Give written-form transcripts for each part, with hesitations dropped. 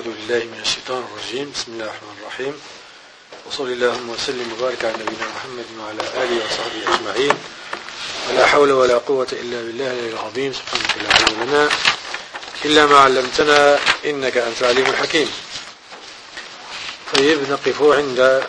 أعوذ بالله من الشيطان الرجيم. بسم الله الرحمن الرحيم، وصلى اللهم وسلم وبارك على نبينا محمد وعلى آله وصحبه أجمعين. ولا حول ولا قوة إلا بالله العلي العظيم. سبحانك لا علم لنا إلا ما علمتنا إنك أنت العليم الحكيم. طيب، نقف عند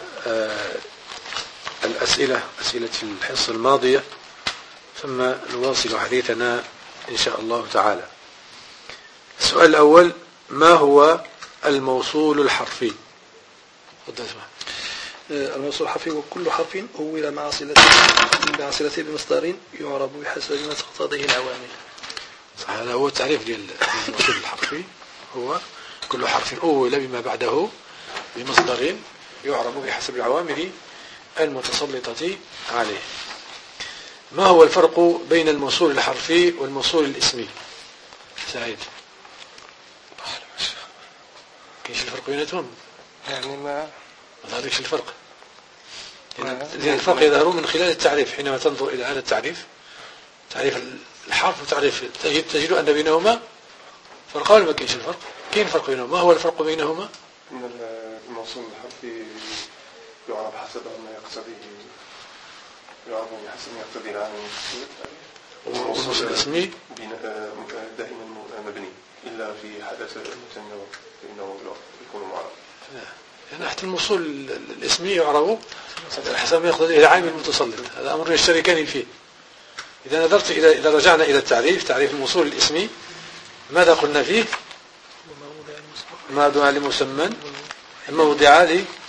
أسئلة الحصة الماضية، ثم نواصل حديثنا إن شاء الله تعالى. السؤال الأول: ما هو الموصول الحرفي؟ تفضل. الموصول الحرفي وكل حرف أول مع صلته بمصدر يعرب بحسب ما تقتضيه العوامل. صح، هذا هو التعريف ديال الموصول الحرفي، هو كل حرف أول بما بعده بمصدر يعرب بحسب العوامل المتسلطة عليه. ما هو الفرق بين الموصول الحرفي والموصول الاسمي؟ سعيد، كاينش الفرق بيناتهم؟ يعني ما ظهرش الفرق. الفرق يظهر من خلال التعريف. حينما تنظر إلى هذا التعريف، تعريف الحرف وتعريف تجد أن بينهما فرق ولا ما كاينش الفرق؟ كاين فرق بينهما. ما هو الفرق بينهما؟ إن الموصول الحرفي يعرب حسب ما يقتضيه، يعرب حسب ما يقتضيه العامل. والموصول الاسمي دائما مبني إلا في حدث المثنى فإنه يكون معرب. يعني حتى الموصول الاسمي يعرب حسب ما يقتضيه العامل المتسلط. هذا أمر يشتركان فيه. إذا نظرت إذا رجعنا إلى تعريف الموصول الاسمي، ماذا قلنا فيه؟ ما وضع لمسمى، موضع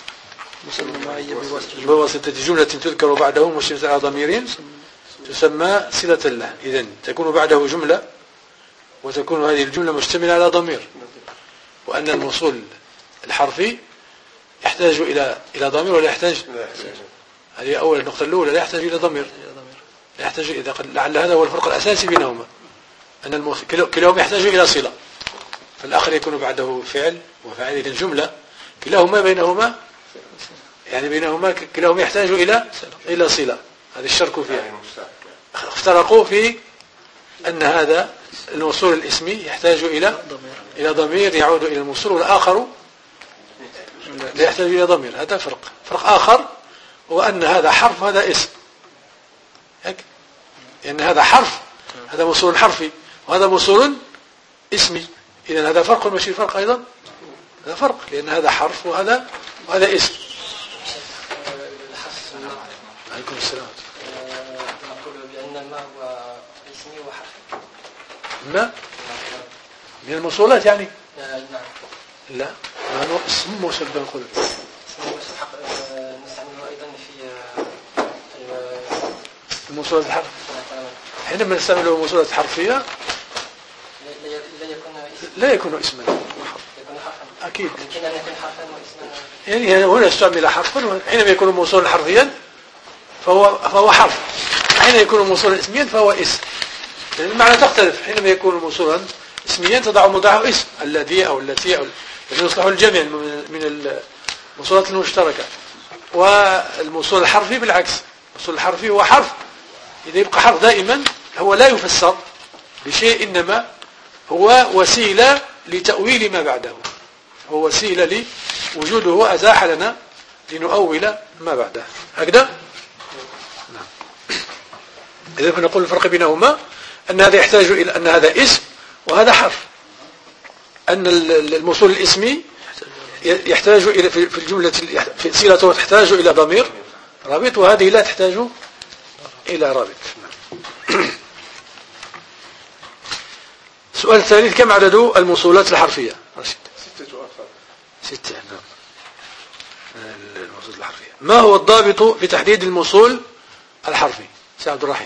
بواسطة جملة تذكر بعده مشتملة على ضمير تسمى صلة له. إذن تكون بعده جملة، وتكون هذه الجملة مشتملة على ضمير. وأن الموصول الحرفي يحتاج إلى ضمير ولا يحتاج؟ هذه أول النقطة الأولى، لا يحتاج إلى ضمير، لا يحتاج. إذا لعل هذا هو الفرق الأساسي بينهما، أن كلاهما يحتاج إلى صلة، فالآخر يكون بعده فعل وفاعل. إذن جملة كلاهما بينهما، يعني بينهما كلاهما يحتاج إلى صلة. هذا الشرك فيها. افترقوا في أن هذا الموصول الاسمي يحتاج إلى ضمير يعود إلى الموصول، والآخر لا يحتاج إلى ضمير. هذا فرق آخر، هو أن هذا حرف وهذا اسم. لأن هذا حرف، هذا موصول حرفي، وهذا موصول اسمي. إذن هذا فرق ماشي فرق أيضا، هذا فرق، لأن هذا حرف وهذا اسم. عليكم السلام. نقول بأن ما هو اسمي وحرفي. ما من الموصولات يعني؟ نعم. لا، ما هو اسم موصول بنقول. نستعمله أيضا في الموصولات الحرف. حينما نستعمله موصولات حرفية لا يكون اسما، يكون حرفا. أكيد. يمكن أن يكون حرفا واسما. يعني هنا استعمل حرفا، حينما يكون موصولا حرفيا فهو حرف. حين يكون موصولا اسميا فهو اسم. يعني المعنى تختلف. حينما يكون موصولا اسميا تضع موضعه اسم، الذي أو التي، أو يعني يصلح الجميع من الموصولات المشتركة. والموصول الحرفي بالعكس، الموصول الحرفي هو حرف. إذا يبقى حرف دائما، هو لا يفسر بشيء، إنما هو وسيلة لتأويل ما بعده، هو وسيلة لوجوده أزاح لنا لنؤول ما بعده. هكذا؟ نعم. إذا فنقول الفرق بينهما أن هذا يحتاج إلى أن هذا اسم وهذا حرف. أن الموصول الاسمي يحتاج إلى في الجملة في صلته تحتاج إلى ضمير رابط، وهذه لا تحتاج إلى رابط. السؤال الثالث: كم عدد الموصولات الحرفية؟ رشيد. 6. نعم، الموصولات الحرفية. ما هو الضابط في تحديد الموصول الحرفي؟ سيد عبد الرحيم.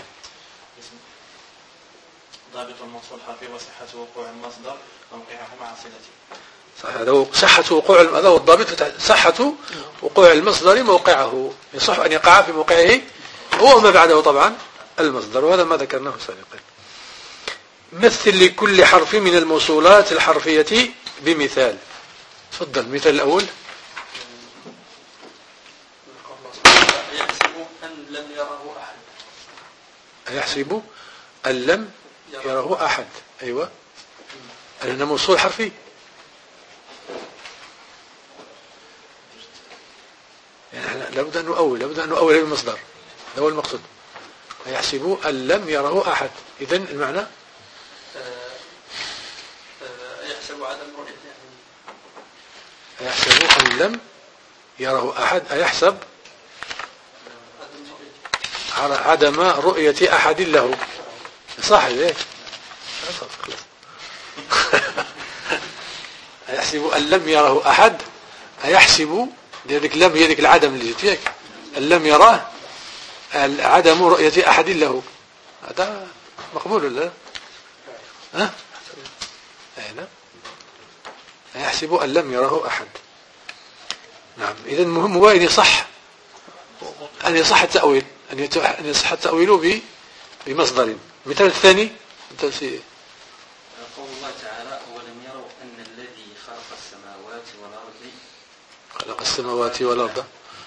ضابط الموصول الحرفي وصحة وقوع المصدر موقعه مع صلته. صح، هذا صحة وقوع، هذا هو الضابط، صحة وقوع المصدر موقعه، يصح أن يقع في موقعه هو ما بعده طبعا المصدر، وهذا ما ذكرناه سابقا. مثل لكل حرف من الموصولات الحرفية بمثال. تفضل. المثال الأول: يحسب أن لم يره أحد. يحسب أن لم يره أحد. أيوة، أنه موصول حرفي. يعني لابد أن نؤول المصدر، هذا هو المقصود. يحسب أن لم يره أحد. إذن المعنى يحسب عدم رؤيته، يحسب أن لم يره أحد، أيحسب عدم رؤية أحد له. صح ذلك. أيحسب أن لم يره أحد، أيحسب ذلك لم يذك العدم اللي جت فيك، أن لم يراه عدم رؤية أحد له. هذا مقبول ولا ها؟ نعم. أيحسب أن لم يره أحد. نعم. إذا المهم هو أن يصح التأويل، أن يصح التأويل بمصدر. مثال الثاني مثال قول الله تعالى أولم يروا أن الذي خلق السماوات والأرض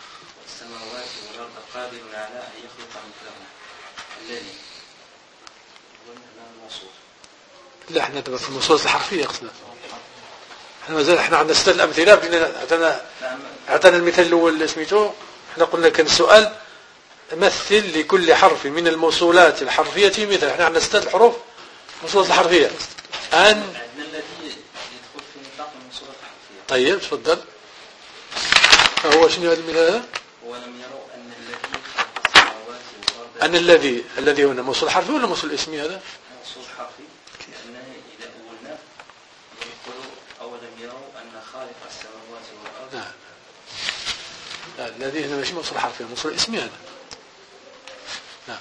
قادر على أن يخلق مثلهم. الذي هو الموصوف. لا احنا في الموصولات الحرفية قصنا. احنا مازال احنا عندنا 6 الأمثلة. أعطانا المثال الأول اللي سميته. احنا قلنا كان السؤال مثل لكل حرف من الموصولات الحرفية مثل. احنا عندنا 6 الحروف الموصولات الحرفية. الذي يدخل في نطاق الموصولات الحرفية. طيب تفضل. هو شنو هذا المثال هذا؟ ولم يروا أن الذي خلق السماوات والأرض. أن الذي هنا موصول حرفي ولا موصول اسمي هذا؟ موصول حرفي. لأنه إذا أولنا يقول أولم يروا أن خالق السماوات والأرض. نعم. لا الذي هنا ماشي موصول حرفي، موصول اسمي هذا. نعم.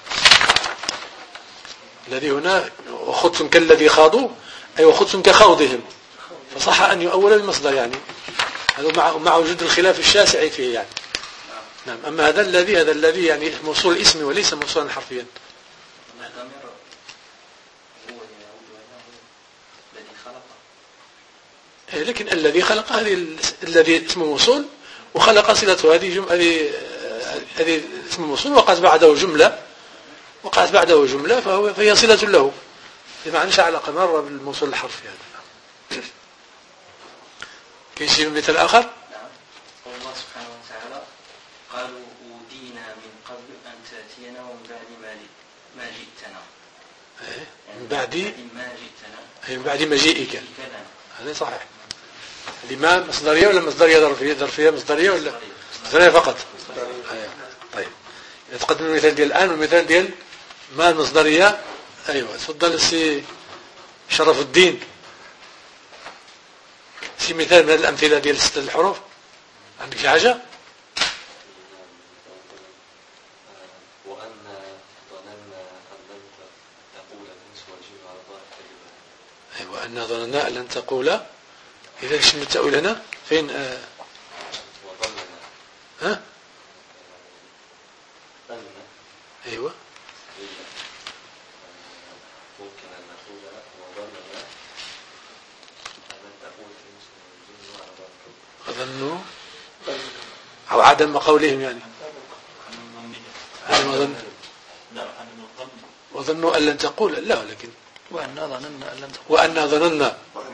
الذي هنا وخذتم كالذي خاضوا، أي وخذتم كخوضهم، فصح أن يؤول بالمصدر يعني. هذا مع وجود الخلاف الشاسع فيه يعني. نعم. أما هذا الذي يعني موصول اسمي وليس موصولا حرفيا. لكن الذي خلق الذي اسمه موصول، وخلق صلته هذه اسم موصول، وقعت بعده جملة فهي صلة له، بمعنى على علاقة بالموصول الحرفي هذا. كاين شي مثال آخر؟ نعم. قول الله سبحانه وتعالى قالوا أودينا من قبل أن تأتينا ومن بعد ما جئتنا. من بعد مجيئك. هذا صحيح. لما مصدرية ولا مصدرية ظرفية مصدرية ولا مصدرية فقط؟ طيب تقدم المثال ديال الآن والمثال ديال ما المصدرية. أيوة تفضل السي شرف الدين. في مثال من الأمثلة ديال 6 الحروف عندك شي حاجة؟ وأن ظننا أن لن تقول. إذا شنو التأويل هنا؟ فين؟ ها؟ أيوة. ممكن أن نقول وظننا أن تقول وظنوا أو عدم قولهم يعني. وظنوا أن لن تقول. لا لكن وأنا ظننا أن لن تقول. وأنا ظننا.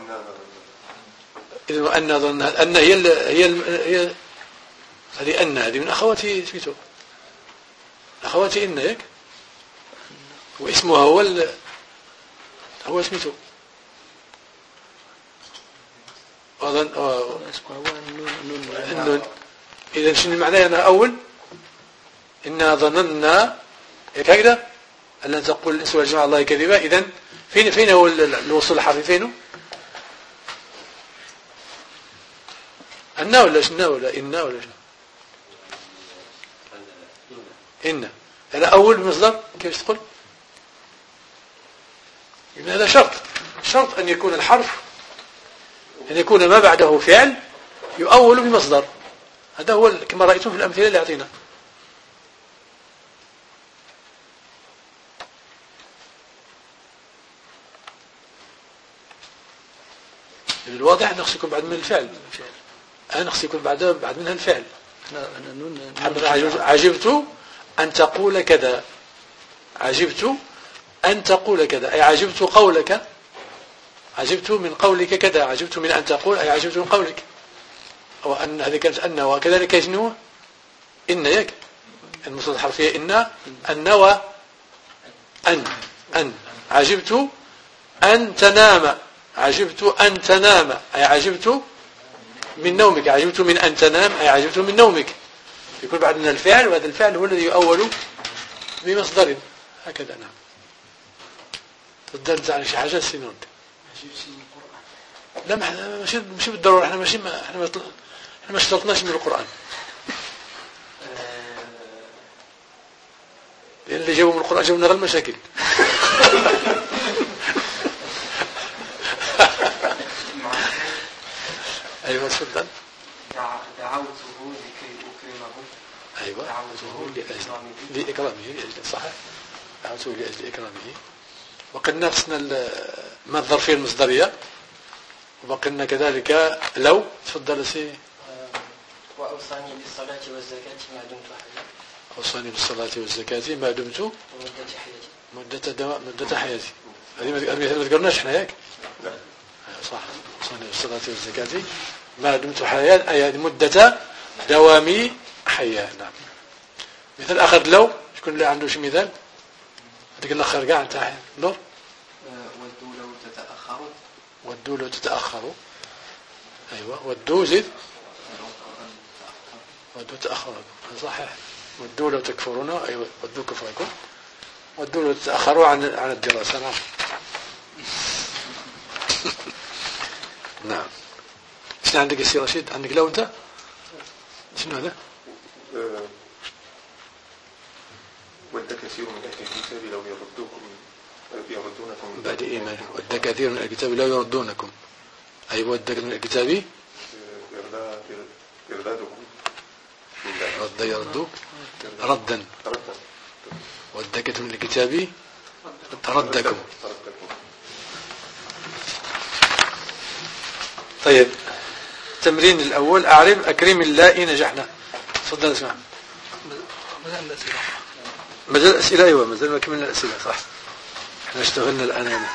إذن وأنا ظننا أن هي هذه أن هذه من أخواتي سميتو أخواتي إن ياك، واسمها هو سميتو أظن اسمها هو النون. إذا شنو المعنى أنا أول إنا ظننا هكذا أن لن تقول الإنس والجماعة الله كذبا. إذن فين هو الوصول الحرفي فينه؟ أن ولا شنا ولا إن ولا شنا؟ إن. هذا أول مصدر كيف تقول؟ إن هذا شرط أن يكون الحرف أن يكون ما بعده فعل يؤول بمصدر. هذا هو كما رأيتم في الأمثلة اللي أعطينا. الواضح أن نخص يكون بعد من الفعل. نخص يكون بعد منها الفعل. عجبت أن تقول كذا. عجبت أن تقول كذا أي عجبت قولك. عجبت من قولك كذا. عجبت من أن تقول أي عجبت من قولك. أو أن هذه كانت أن. وكذلك يجنوه إن يك الموصولات الحرفية إن النوى أن عجبت أن تنام عجبت أن تنام أي عجبت من نومك عجبت من أن تنام أي عجبت من نومك يكون بعد من الفعل وهذا الفعل هو الذي يؤول بمصدر هكذا. نعم تفضل عن شي حاجة سنون لا ماشي بالضرورة احنا ما اشترطناش من القرآن لأن اللي جابوا من القرآن جابوا لنا غير المشاكل. أيوة تفضل. دعوته لكي أكرمه. أيوة لإكرامه صحيح دعوته لأجل إكرامه. وقد ناقصنا ما الظرفية المصدرية وبقينا كذلك لو تفضل سي. وأوصاني بالصلاة والزكاة ما دمت حيا. أوصاني بالصلاة والزكاة ما دمت مدة حياتي. هذه ما ذكرناش احنا ياك. صح أوصاني بالصلاة والزكاة ما دمت حيا أي مدة دوامي حيا. نعم. مثال آخر لو شكون اللي عنده شي مثال؟ هذيك الآخر كاع نتاع نور. ودوا لو تتأخروا. أيوة ودوا زيد ودوا تأخروا صحيح. ودوا لو تكفرون أيوة ودوا كفركم ودوا لو تتأخروا عن الدراسة. نعم. نعم. شنو عندك يا سي رشيد؟ عندك لو أنت؟ شنو هذا؟ ود كثير من أهل الكتاب لو يردونكم بعد إيمان. ود كثير من الكتاب لو يردونكم أي ود من الكتاب إردادكم رد يردوك ردا ود كثير من الكتاب ردكم. طيب التمرين الأول أعرب أكرم اللائي نجحنا. تفضل اسمع. مجال الأسئلة أيوة مازال ما كملنا الأسئلة صح احنا اشتغلنا الآن.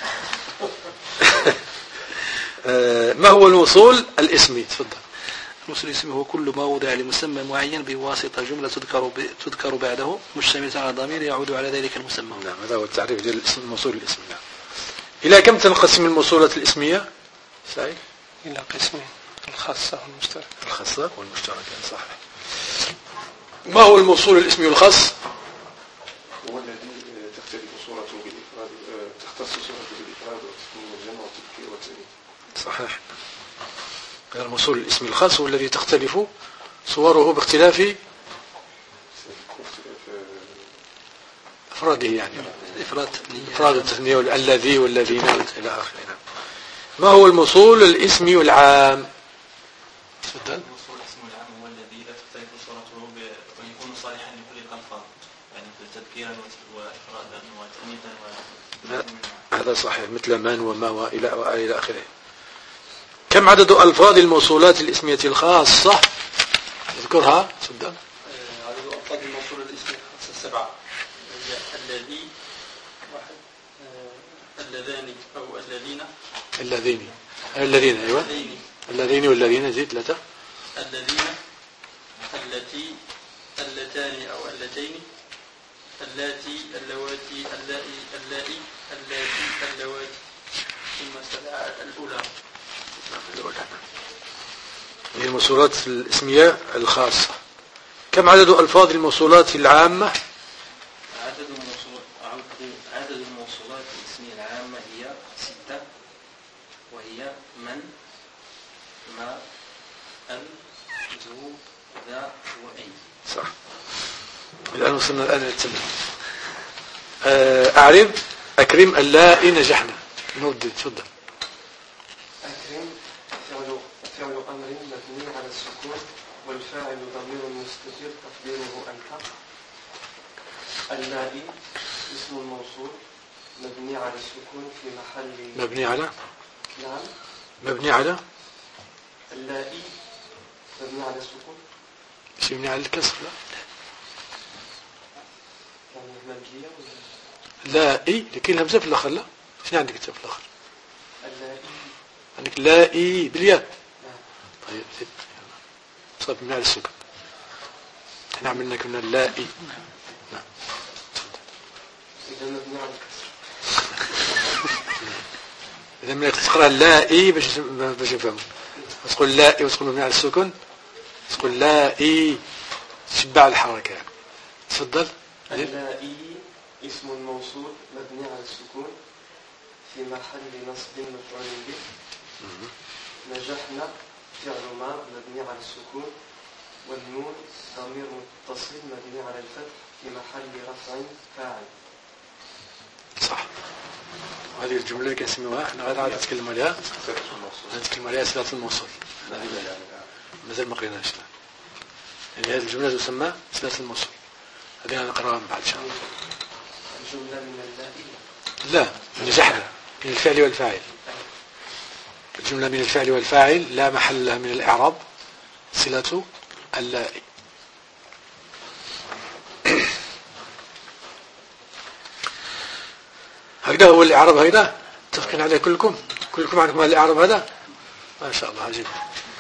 ما هو الوصول الاسمي؟ تفضل. الوصول الاسمي هو كل ما وضع لمسمى معين بواسطة جملة تذكر بعده مشتملة على ضمير يعود على ذلك المسمى. نعم هذا هو التعريف ديال الموصول الاسمي. نعم. إلى كم تنقسم الموصولات الاسمية؟ سعيد؟ إلى قسمين الخاصة والمشتركة. الخاصة والمشتركة صح. ما هو الموصول الاسمي الخاص؟ هو الذي تختلف صورته بالإفراد تختص صورته بالإفراد والتثنية والجمع والتذكير والتأنيث. صحيح. الموصول الاسمي الخاص هو الذي تختلف صوره باختلاف أفراده يعني إفراد التثنية الذي والذين إلى آخره. ما هو الموصول الاسمي العام؟ تفضل. الموصول الاسمي العام هو الذي لا تختلف صورته ويكون صالحا لكل الألفاظ يعني تذكيرا وإفرادا وتأنيثا هذا صحيح مثل من وما وإلى آخره. كم عدد ألفاظ الموصولات الاسمية الخاصة؟ اذكرها. تفضل. عدد ألفاظ الموصول الاسمي الخاصة 7. الذي واحد اللذان أو الذين أيوة الذين والذين زيد 3. الذين التي اللتان أو اللتين اللاتي اللواتي اللائي اللواتي المسألة الأولى. هي الموصولات الاسمية الخاصة. كم عدد ألفاظ الموصولات العامة؟ عدد الموصولات الاسمية العامة هي 6 وهي من ما ال ذو ذا وأي. صح. الآن وصلنا للتمرين. أعرب أكرم اللائي نجحنا. نودي تفضل. أكرم فعل أمر مبني على السكون والفاعل ضمير مستتر تقديره أنت. اللائي اسم الموصول مبني على السكون في محل مبني على نعم مبني على اللائي مبني على السكون مش مبني على الكسر لا يعني مبنية لائي لكن الهمزة في الآخر لا. شنو عندك في الآخر؟ اللائي عندك لائي بالياء. طيب زيد صاب مبني على السكون. احنا عملنا كنا اللائي. نعم. إذا مبني على الكسر. إذا من تقرأ اللائي باش نفهم. تقول لائي وتقول مبني على السكون، تقول لائي تشبع الحركة. تفضل. اللائي اسم الموصول مبني على السكون في محل نصب مفعول به. نجحنا فعل ما مبني على السكون، والنون ضمير متصل مبني على الفتح في محل رفع فاعل. صح. هذه الجملة اللي كنسميوها احنا غادي نتكلم عليها. نتكلم عليها صلة الموصول. مازال ما قريناش. يعني هذه الجملة تسمى صلة الموصول. هذه نقراها من بعد إن شاء الله. الجملة من اللائي. لا، نجحنا من الفعل والفاعل. الجملة من الفعل والفاعل لا محل لها من الإعراب، صلة اللائي. هكذا هو الإعراب. هكذا متفقين عليه كلكم عندكم هذا الإعراب هذا ما شاء الله عجيب.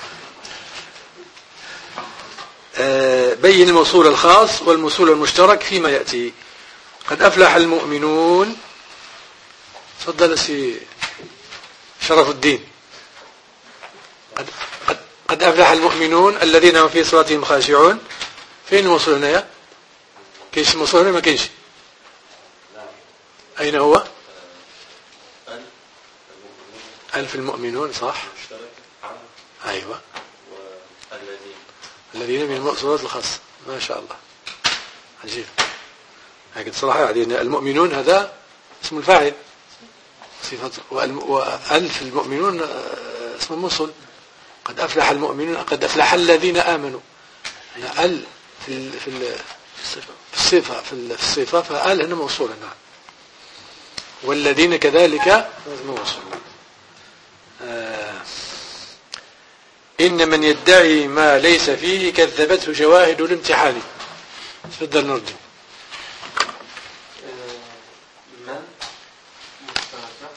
بين الموصول الخاص والموصول المشترك فيما يأتي. قد أفلح المؤمنون. تفضل سي شرف الدين. قد أفلح المؤمنون الذين هم في صلاتهم خاشعون. فين الموصول هنا؟ كاينش الموصول هنا؟ ما كاينش. أين هو؟ ألف المؤمنون. صح. أيوة. الذين من الموصولات الخاصة. ما شاء الله عجيب. لكن صراحة يعني المؤمنون هذا اسم الفاعل صفة، وألف المؤمنون اسم الموصول. قد أفلح المؤمنون، قد أفلح الذين آمنوا. يعني ال في الصفة فآل هنا موصول. نعم. والذين كذلك موصول. إن من يدعي ما ليس فيه كذبته شواهد الامتحان. تفضل نرجو. من مشتركة،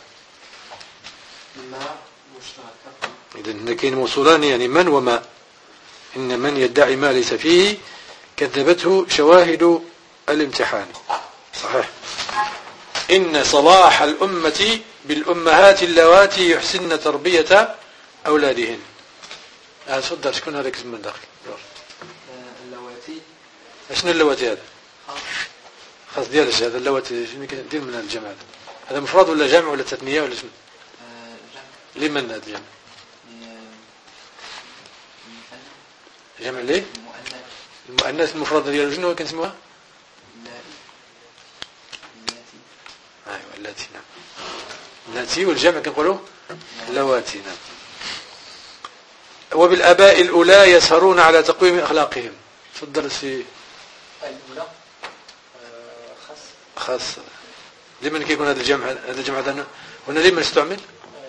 ما مشتركة. إذن هنا كاين موصولان يعني من وما. إن من يدعي ما ليس فيه كذبته شواهد الامتحان. صحيح. إن صلاح الأمة بالأمهات اللواتي يحسن تربية أولادهن. تفضل. شكون هذاك من داخل؟ اللواتي. شنو اللواتي هذا؟ خاص ديالش هذا اللواتي. شنو كندير من الجمع هذا مفرد ولا جمع ولا تثنية ولا شنو؟ لمن هذا الجمع؟ جمع ليه؟ المؤنث المفرد ديالو شنو كنسموها؟ ايوا اللاتي. نعم. اللاتي. والجمع كنقولوا اللواتي. نعم. وبالآباء الأولى يسهرون على تقويم أخلاقهم. تفضل سي. الأولى خاص. لمن كيكون هذا الجمع؟ هذا الجمع هذا هنا لمن يستعمل؟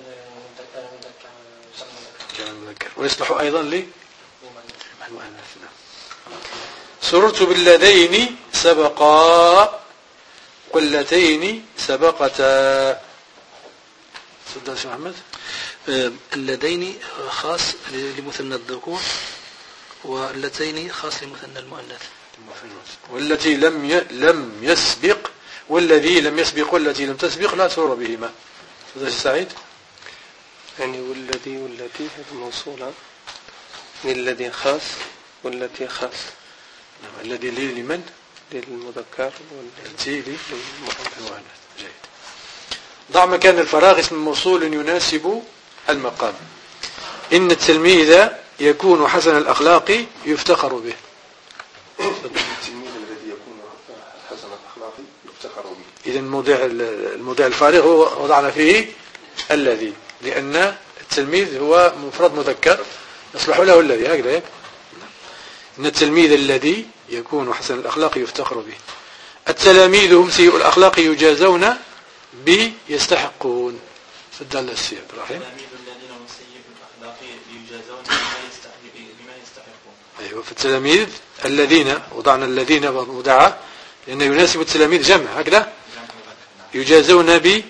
جمع مذكر. ويصلح أيضا لي المؤنث. سررت باللذين سبقا واللتين سبقتا. تفضل سي محمد. اللذين خاص لمثنى الذكور، واللتين خاص لمثنى المؤنث. والتي لم يسبق والذي لم يسبق والتي لم تسبق لا سرور بهما. تفضل سعيد. يعني والذي والتي هذه موصولة من الذي خاص والتي خاص. نعم. الذي لمن؟ للمذكر والتي للمؤنث. جيد. ضع مكان الفراغ اسم موصول يناسب المقام. إن التلميذ يكون حسن الأخلاق يفتخر به. التلميذ الذي يكون حسن الأخلاق يفتخر به. إذا الموضع الفارغ هو وضعنا فيه الذي، لأن التلميذ هو مفرد مذكر يصلح له الذي. هكذا. إن التلميذ الذي يكون حسن الأخلاق يفتخر به. التلاميذ هم سيء الأخلاق يجازون بيستحقون. تفضل السي عبد الرحيم. التلاميذ الذين هم سيء الأخلاق يجازون بما يستحقون. أيوة. في التلاميذ الذين وضعنا الذين مدعى لأنه يناسب التلاميذ جمع. هكذا يجازون بما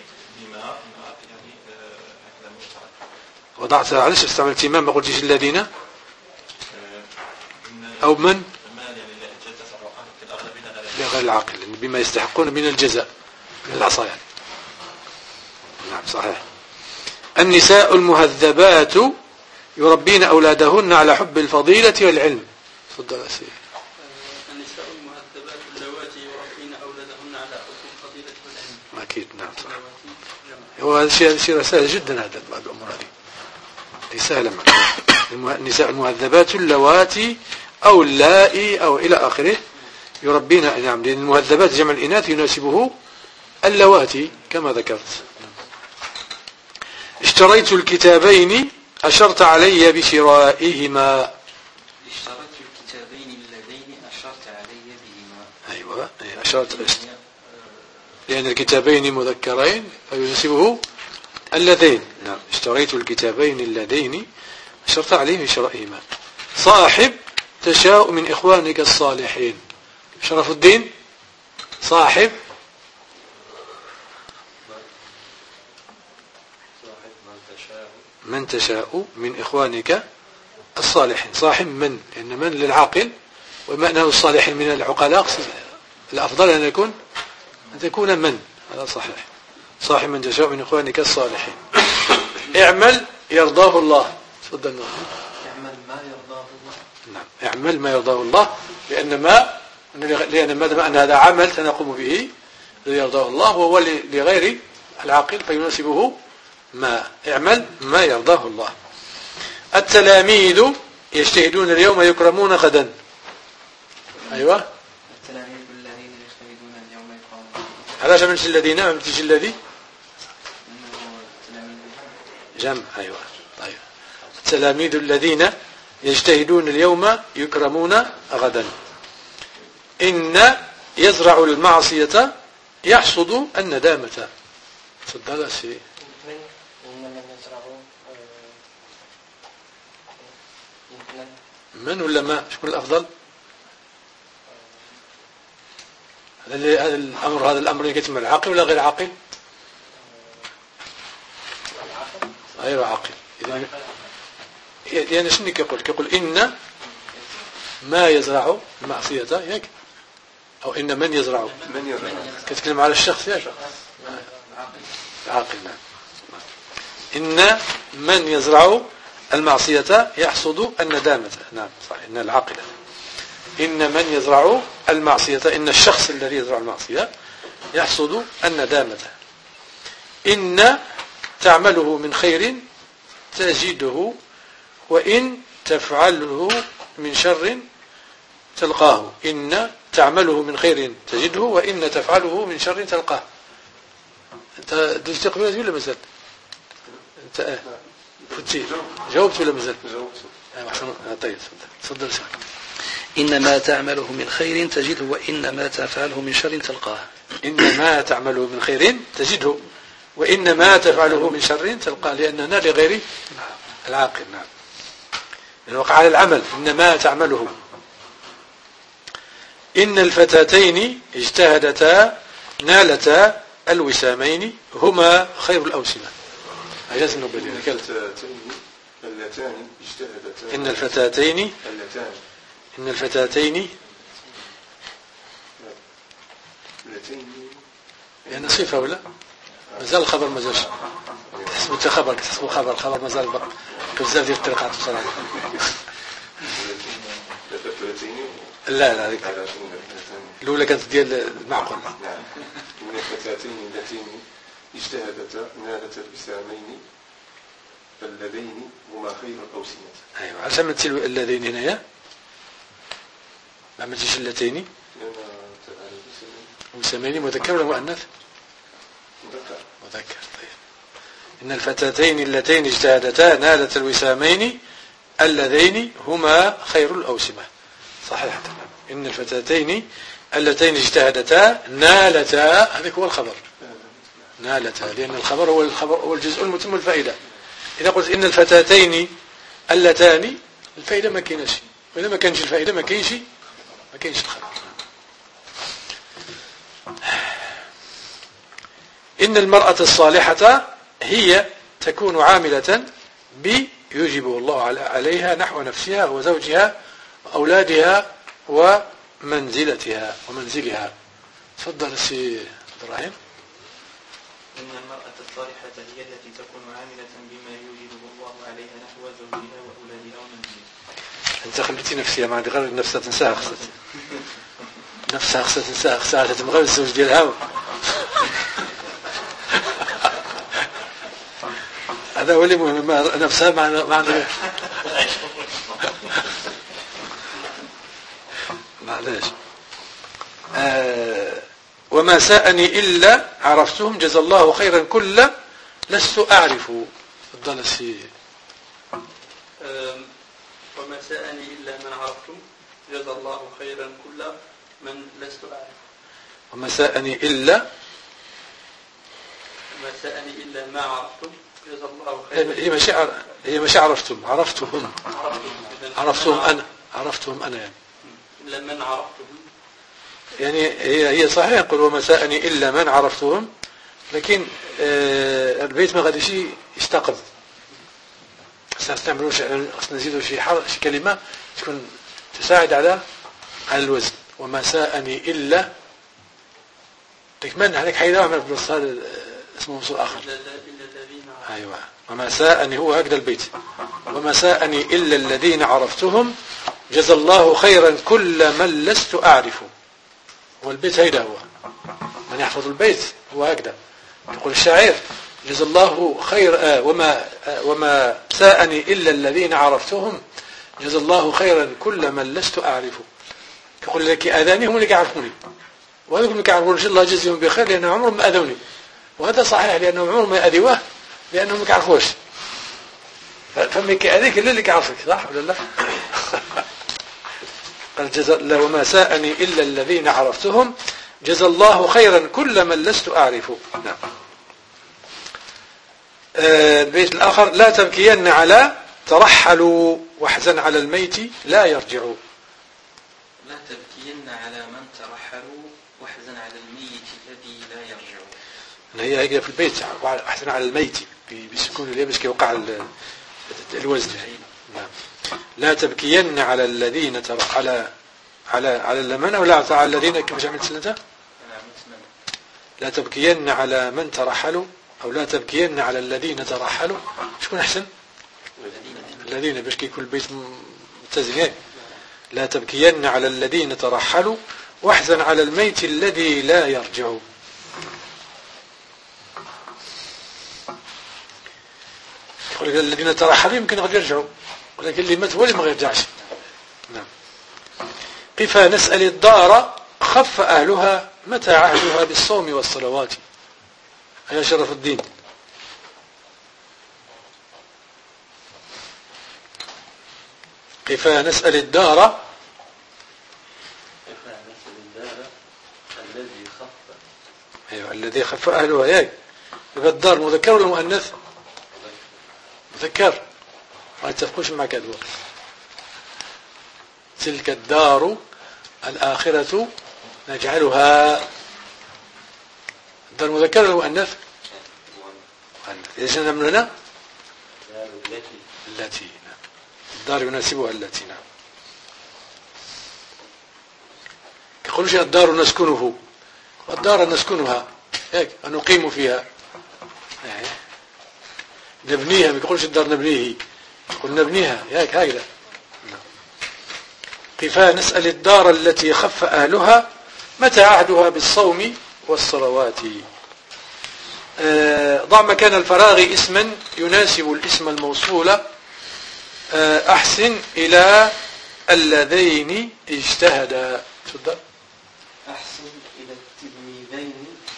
وضعت. علاش استعملت ما قلتش الذين أو من؟ بغير العاقل بما يستحقون من الجزاء من العصاية. نعم صحيح. النساء المهذبات يربين أولادهن على حب الفضيلة والعلم. تفضل يا سيدي. النساء المهذبات اللواتي يربين أولادهن على حب الفضيلة والعلم. أكيد نعم صح. هو هذا شيء سهل جدا هذا الأمور هذه. ليس سهلا معنا. النساء المهذبات اللواتي أو اللائي أو إلى آخره يربين نعم لأن المهذبات جمع الإناث يناسبه اللواتي كما ذكرت. اشتريت الكتابين أشرت علي بشرائهما. اشتريت الكتابين اللذين أشرت علي بهما. أيوة أشرت لأن الكتابين مذكرين فيناسبه اللذين. نعم اشتريت الكتابين اللذين أشرت عليه بشرائهما. صاحب تشاء من إخوانك الصالحين. شرف الدين صاحب من تشاء من إخوانك الصالحين. صاحب من لأن من للعاقل وما أنه الصالحين من العقلاء الأفضل أن تكون من. هذا صحيح. صاحب من تشاء من إخوانك الصالحين. اعمل يرضاه الله. تفضل. اعمل ما يرضاه الله. نعم اعمل ما يرضاه الله لأن ما أن هذا عمل سنقوم به يرضاه الله وهو لغير العاقل فيناسبه ما. اعمل ما يرضاه الله. التلاميذ يجتهدون اليوم يكرمون غدا. أيوة التلاميذ الذين يجتهدون اليوم يكرمون. علاش ما نمشي الذين ما نمشيش الذي جمع. أيوة طيب. التلاميذ الذين يجتهدون اليوم يكرمون غدا. إن يزرع المعصية يحصد الندامة. تفضل سي. من ولا ما شكون الأفضل؟ هذا الأمر اللي يتم العاقل ولا غير عاقل؟ غير عاقل. يعني شنو كيقول إن ما يزرع المعصية ياك أو إن من يزرع كتكلم على الشخص ياك عاقل. نعم. إن من يزرع المعصية يحصد الندامة. نعم صحيح. إن العاقل إن من يزرع المعصية إن الشخص الذي يزرع المعصية يحصد الندامة. إن تعمله من خير تجده وإن تفعله من شر تلقاه. إن تعمله من خير تجده وإن تفعله من شر تلقاه. أنت دزت قبيلة ولا مازال؟ أنت فتي جاوبت ولا مازال؟ جاوبت. طيب تفضل. إنما تعمله من خير تجده وإنما تفعله من شر تلقاه. إنما تعمله من خير تجده وإنما تفعله من شر تلقاه لأننا لغير العاقل. نعم من وقع على العمل. إنما تعمله. إن الفتاتين اجتهدتا نالتا الوسامين هما خير الأوسمة. أجاز النوبل. إن الفتاتين يعني صفة ولا مازال الخبر مازالش تحسبوا انت خبر تحسبوا الخبر مازال بقى بزاف ديال الطريقات بصراحة. لا هذيك الأولى كانت ديال المعقول. من الفتاتين اللتين اجتهدتا نالتا الوسامين اللذين هما خير الأوسمة. أيوة علاش عملتي اللذين هنايا ما عملتيش اللتين؟ وسامين مذكر ولا مؤنث؟ مذكر. طيب إن الفتاتين اللتين اجتهدتا نالتا الوسامين اللذين هما خير الأوسمة. صحيح. إن الفتاتين اللتين اجتهدتا نالتا هذا هو الخبر. نالتا لأن الخبر هو الجزء المتم الفائدة. إذا قلت إن الفتاتين اللتان الفائدة ما كاينش وإذا ما كانش الفائدة ما كاينش الخبر. إن المرأة الصالحة هي تكون عاملة بيجب الله عليها نحو نفسها وزوجها وأولادها منزلتها ومنزلها. تفضل سي إبراهيم. إن المرأة الصالحة هي التي تكون عاملة بما يوجده الله عليها نحو زوجها وأولادها ومنزلها. أنت خليتي نفسيها ما عندي غير نفسها تنساها نفسها خصها تنساها خصها تتمغل الزوج ديالها. هذا هو اللي مهم نفسها ما عندها معلش. وما ساءني إلا عرفتهم جزا الله خيرا كل لست أعرف. تفضل السي. وما ساءني إلا من عرفتم جزا الله خيرا كل من لست أعرف. وما ساءني إلا ما عرفتم جزا الله خيرا. هي مش عرفتم عرفتهم أنا يعني. إلا من عرفتهم يعني هي صحيح يقول وما ساءني إلا من عرفتهم، لكن البيت ما غاديش يستقر. سنستعملوا نزيدوا شي كلمة تكون تساعد على الوزن. وما ساءني إلا تكمن عليك حيدا عمل بنص اسمه موصول آخر. أيوة. وما ساءني هو هكذا البيت. وما ساءني إلا الذين عرفتهم جزا الله خيرا كل من لست أعرف. والبيت هيدا هو من يحفظ البيت هو هكذا. يقول الشاعر جزا الله خير وما ساءني إلا الذين عرفتهم جزا الله خيرا كل من لست أعرف. يقول لك أذاني هم اللي يعرفوني، وهذوك اللي يعرفون إن شاء الله جزيهم بخير لأنهم عمرهم ما أذوني، وهذا صحيح لأنهم عمرهم ما أذوه لأنهم ما يعرفوش. فمك أذيك اللي يعرفك صح ولا لا؟ قال جزا الله وما ساءني إلا الذين عرفتهم جزا الله خيرا كل من لست أعرف. نعم. البيت الآخر لا تبكين على ترحلوا واحزن على الميت لا يرجعوا. لا تبكين على من ترحلوا واحزن على الميت الذي لا يرجع. هي في البيت واحزن على الميت بسكون الياء باش كيوقع الوزن. نعم. لا تبكين على الذين على اللمن ولا على الذين كيف عملت سنته. لا تبكين على من ترحلوا أو لا تبكين على الذين ترحلوا. شكون أحسن؟ الذين باش كيكون البيت متزن. لا تبكين على الذين ترحلوا واحزن على الميت الذي لا يرجع. يقول لك الذين ترحلوا يمكن غير يرجعوا، ولكن اللي مات هو اللي ما يرجعش. نعم. قفا نسأل الدار خف أهلها متى عهدها بالصوم والصلوات. يا شرف الدين. قفا نسأل الدار الذي خف. أيوة الذي خف أهلها. ياك يبقى الدار مذكر ولا مؤنث؟ مذكر. ما يتفقوش معك هذا. تلك الدار الآخرة نجعلها. الدار مذكر ولا مؤنث؟ إذا من هنا التي الدار يناسبها التي. نعم. يقولون الدار نسكنه، الدار نسكنها هيك نقيم فيها نبنيها. ما يقولش الدار نبنيه، يقول نبنيها هيك هكذا. قفا نسأل الدار التي خف أهلها متى عهدها بالصوم والصلوات. ضع مكان الفراغ اسما يناسب الاسم الموصول. أحسن إلى الذين اجتهدا. تفضل. أحسن إلى التلميذين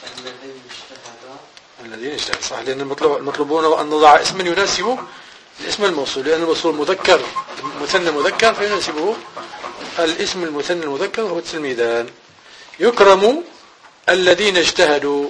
الذين اجتهدا صح، لأن المطلوبون أن نضع اسما يناسب الاسم الموصول، لأن الموصول مذكر مثنى مذكر فيناسبه الاسم المثنى المذكر هو التلميذان. يكرم الذين اجتهدوا.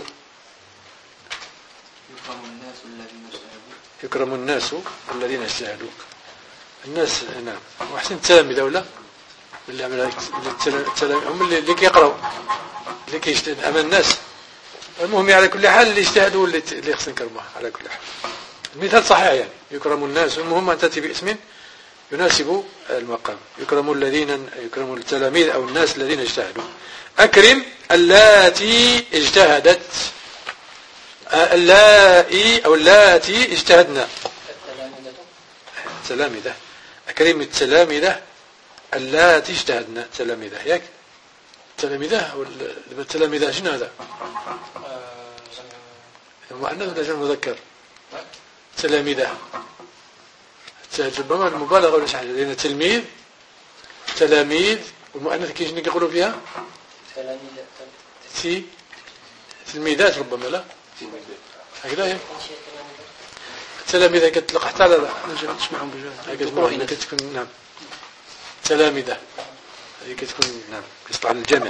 يكرم الناس الذين اجتهدوا. الناس نعم. وحسن التلاميذ ولا اللي عمل هم اللي كيقراوا اللي كيجتهد أمام الناس. المهم على كل حال اللي اجتهدوا اللي خصنا نكرموه على كل حال. المثال صحيح يعني يكرم الناس. المهم أن تأتي باسم يناسب المقام. يكرم التلاميذ أو الناس الذين اجتهدوا. أكرم اللاتي اجتهدت، اللائي أو اللاتي اجتهدنا. التلامذة. أكرم التلامذة اللاتي اجتهدنا. تلامذة ياك التلامذة أو التلامذة شنو هذا؟ مؤنث ولا جمع مذكر؟ تلامذة ربما المبالغة ولا شي حاجة، لأن تلاميذ والمؤنث كيف يقولوا فيها؟ تلميذات ربما لا هكذا هي تلامذة كتطلق حتى لا تسمعهم بجوز كتكون نعم تلامذة هذه كتكون نعم كتطلع على الجمع.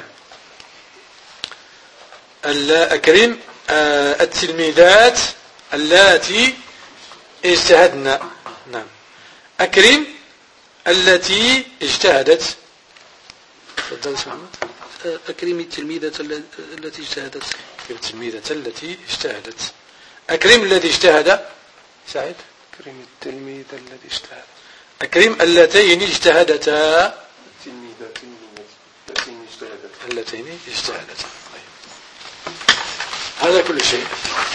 أكرم التلميذات اللاتي اجتهدن. نعم أكرم التي اجتهدت. تفضل محمد. أكرم التلميذة التي اجتهدت. التلميذة التي اجتهدت. أكرم الذي اجتهد. سعيد. أكرم التلميذ الذي اجتهد. أكرم اللتين اجتهدتا. اللتين اجتهدتا. هذا كل شيء.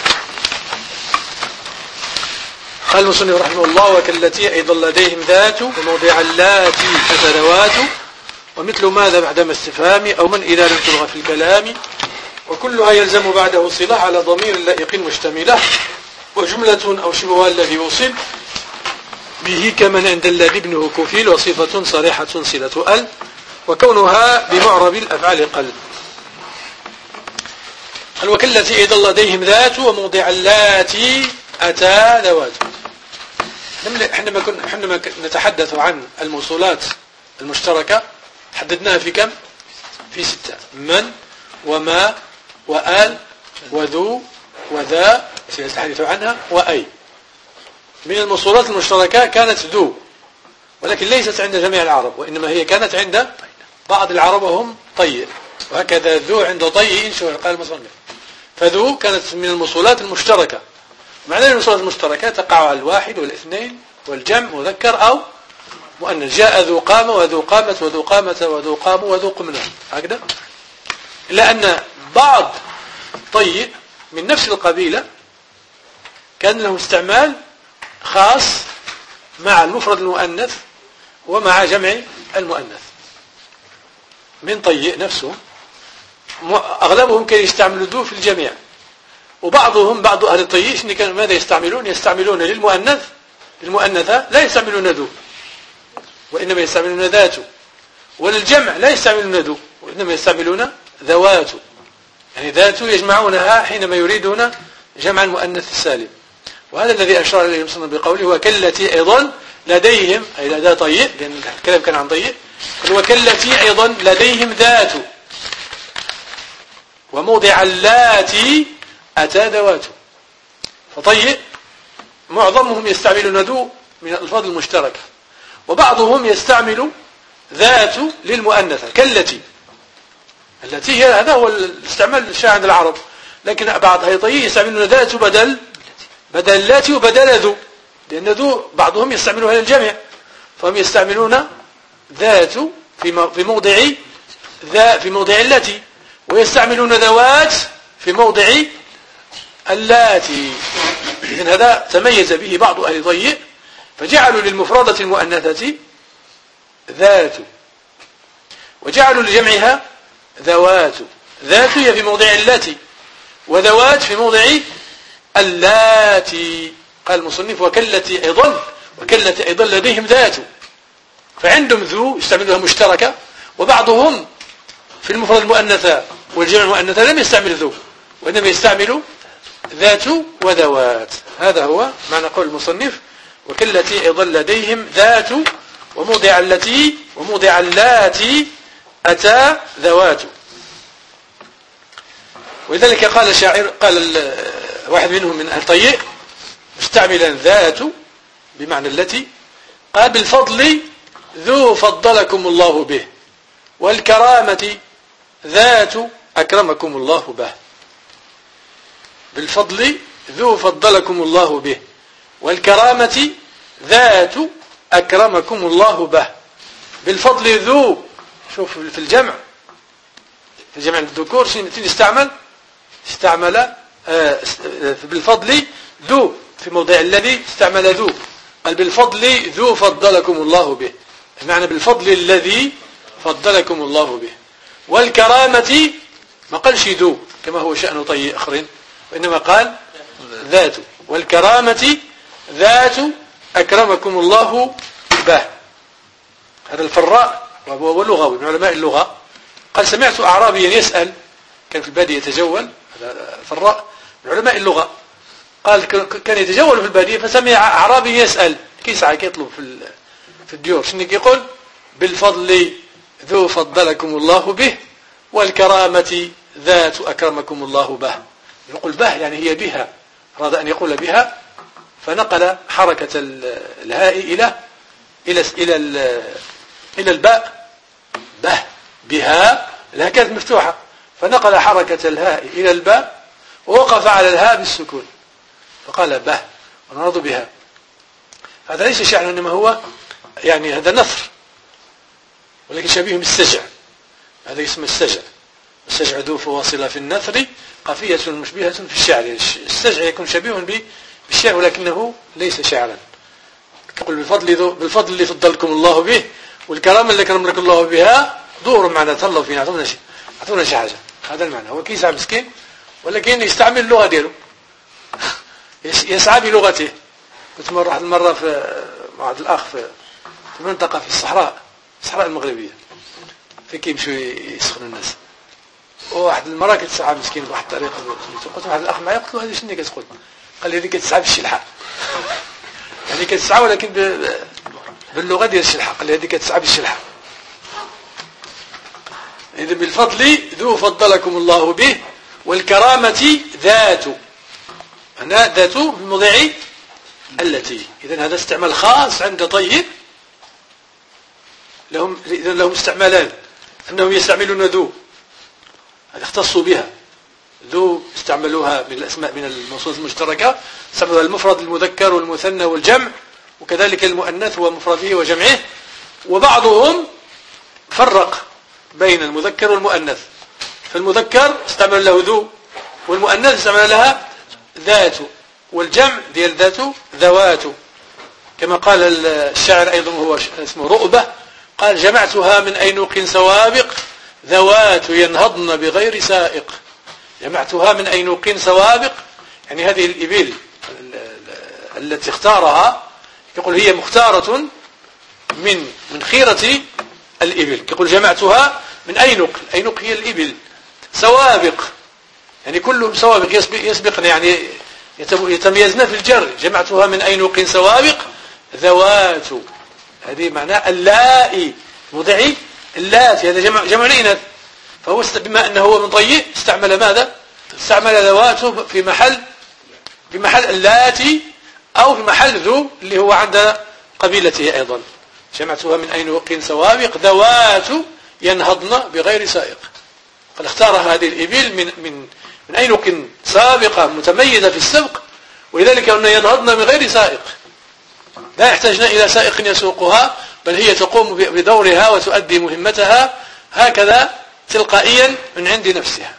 قال المصنف رحمه الله وكالتي أيضا لديهم ذات وموضع اللاتي ذوات ومثل ماذا بعدما استفهام أو من إذا لم تلغى في الكلام وكلها يلزم بعده صلة على ضمير لائق مشتملة وجملة أو شبهها الذي وصل به كمن عند الذي ابنه كفيل وصفة صريحة صلة ال وكونها بمعرب الأفعال قل. وكالتي أيضا لديهم ذات وموضع اللاتي أتى ذوات. حينما نتحدث عن الموصولات المشتركة حددناها في كم؟ في 6. من وما وآل وذو وذا سيتحدث عنها وأي. من الموصولات المشتركة كانت ذو ولكن ليست عند جميع العرب وإنما هي كانت عند بعض العرب وهم طيء وهكذا ذو عند طيء شو قال المصنف. فذو كانت من الموصولات المشتركة. معنى الموصولات المشتركة تقع على الواحد والاثنين والجمع مذكر أو مؤنث. جاء ذو قامة وذو قامة وذو قامة وذو قام وذو قمنا هكذا. إلا أن بعض طيء من نفس القبيلة كان له استعمال خاص مع المفرد المؤنث ومع جمع المؤنث. من طيء نفسه أغلبهم كانوا يستعملوا ذو في الجميع وبعضهم بعض أهل الطيء كانوا ماذا يستعملون للمؤنثة لا يستعملون ذو وإنما يستعملون ذات وللجمع لا يستعملون ذو وإنما يستعملون ذوات يعني ذات يجمعونها حينما يريدون جمع المؤنث السالم. وهذا الذي أشار إليه المصنف بقوله وكالتي أيضا لديهم أي لدى طيء لأن الكلام كان عن طيء وكالتي أيضا لديهم ذات وموضع اللاتي أتى ذوات. فطيء معظمهم يستعملون ذو من الألفاظ المشتركة وبعضهم يستعمل ذات للمؤنثة كالتي. التي هذا هو الاستعمال الشائع عند العرب لكن بعض أهل طيء يستعملون ذات بدل اللاتي وبدل ذو لأن ذو بعضهم يستعملها للجمع فهم يستعملون ذات في موضع اللاتي ويستعملون ذوات في موضع اللاتي. إذن هذا تميز به بعض أهل طيء فجعلوا للمفردة المؤنثة ذات وجعلوا لجمعها ذوات. ذات هي في موضع اللاتي وذوات في موضع اللاتي. قال المصنف وكالتي أيضا لديهم ذات فعندهم ذو يستعملونها مشتركة وبعضهم في المفرد المؤنثة والجمع المؤنثة لم يستعمل ذو وإنما يستعمل ذات وذوات. هذا هو معنى قول المصنف وكالتي أيضا لديهم ذات وموضع اللاتي أتى ذوات. ولذلك قال الشاعر قال واحد منهم من أهل طيء مستعملا ذات بمعنى التي قال بالفضل ذو فضلكم الله به والكرامة ذات أكرمكم الله به. بالفضل ذو فضلكم الله به والكرامة ذات أكرمكم الله به. بالفضل ذو، شوف في الجمع، في الجمع الذكور شنو استعمل بالفضل ذو، في موضع الذي استعمل ذو، قال بالفضل ذو فضلكم الله به، المعنى بالفضل الذي فضلكم الله به. والكرامة ما قالش ذو كما هو شأن طي آخرين، وإنما قال ذات. والكرامة ذات أكرمكم الله به. هذا الفراء وهو لغوي من علماء اللغة، قال سمعت أعرابيا يسأل، كان في البادية يتجول، هذا الفراء من علماء اللغة، قال كان يتجول في البادية فسمع أعرابي يسأل، كيسعى يطلب في الديور، شنو يقول؟ بالفضل ذو فضلكم الله به، والكرامة ذات أكرمكم الله به. يقول به يعني هي بها، أراد أن يقول بها، فنقل حركة الهاء إلى الباء، به بها، الهاء كانت مفتوحة، فنقل حركة الهاء إلى الباء ووقف على الهاء بالسكون، فقال به ونرض بها. هذا ليس شعر، إنما هو يعني هذا نثر، ولكن شبيه بالسجع، هذا اسمه السجع. السجع ذو فواصل في النثر، قافية مشبهة في الشعر. السجع يكون شبيه بالشعر ولكنه ليس شعرا. يقول بالفضل اللي فضلكم الله به، والكرامة اللي كرمكم الله بها، دوروا معنا، تهلوا فينا، اعطونا شي حاجة. هذا المعنى. هو كيسعى مسكين، ولكن يستعمل اللغة ديالو، يسعى بلغته. كنت واحد المرة مع واحد الأخ في منطقة في الصحراء المغربية، في كيمشوا يسخنوا الناس، وواحد المرة كتسعى مسكين بواحد الطريقة. قلت واحد الأخ معايا، قلت له هذه شنو كتقول؟ قال لي هذه كتسعى بالشلحة، يعني كتسعى ولكن باللغة ديال الشلحة. قال لي هذه كتسعى بالشلحة. إذا بالفضل ذو فضلكم الله به، والكرامة ذات، هنا ذات بموضع التي. إذن هذا استعمال خاص عند طيب، لهم استعمالان، أنهم يستعملون ذو، هذا اختصوا بها. ذو استعملوها من الأسماء من الموصولات المشتركة، استعملوها المفرد المذكر والمثنى والجمع، وكذلك المؤنث ومفرده وجمعه. وبعضهم فرق بين المذكر والمؤنث، فالمذكر استعمل له ذو، والمؤنث استعمل لها ذات، والجمع ديال ذات ذوات، كما قال الشاعر أيضا هو اسمه رؤبة، قال جمعتها من أينوق سوابق ذوات ينهضن بغير سائق. جمعتها من أينوق سوابق، يعني هذه الإبل التي اختارها، يقول هي مختارة من خيرة الإبل. يقول جمعتها من أينوق، الأينوق هي الإبل، سوابق يعني كلهم سوابق، يسبقن يعني يتميزن في الجر. جمعتها من أينوق سوابق ذوات، هذه معناه اللائي، موضعي اللاتي، هذا جمع الإناث. فهو بما أنه هو من طيء استعمل ماذا؟ استعمل ذوات في محل اللاتي، أو في محل ذو اللي هو عند قبيلته أيضا. جمعتها من أينوق سوابق ذوات ينهضن بغير سائق. قد اختار هذه الإبل من أينوق سابقة متميزة في السبق، ولذلك أن ينهضن بغير سائق، لا يحتاجن إلى سائق يسوقها، بل هي تقوم بدورها وتؤدي مهمتها هكذا تلقائيا من عند نفسها.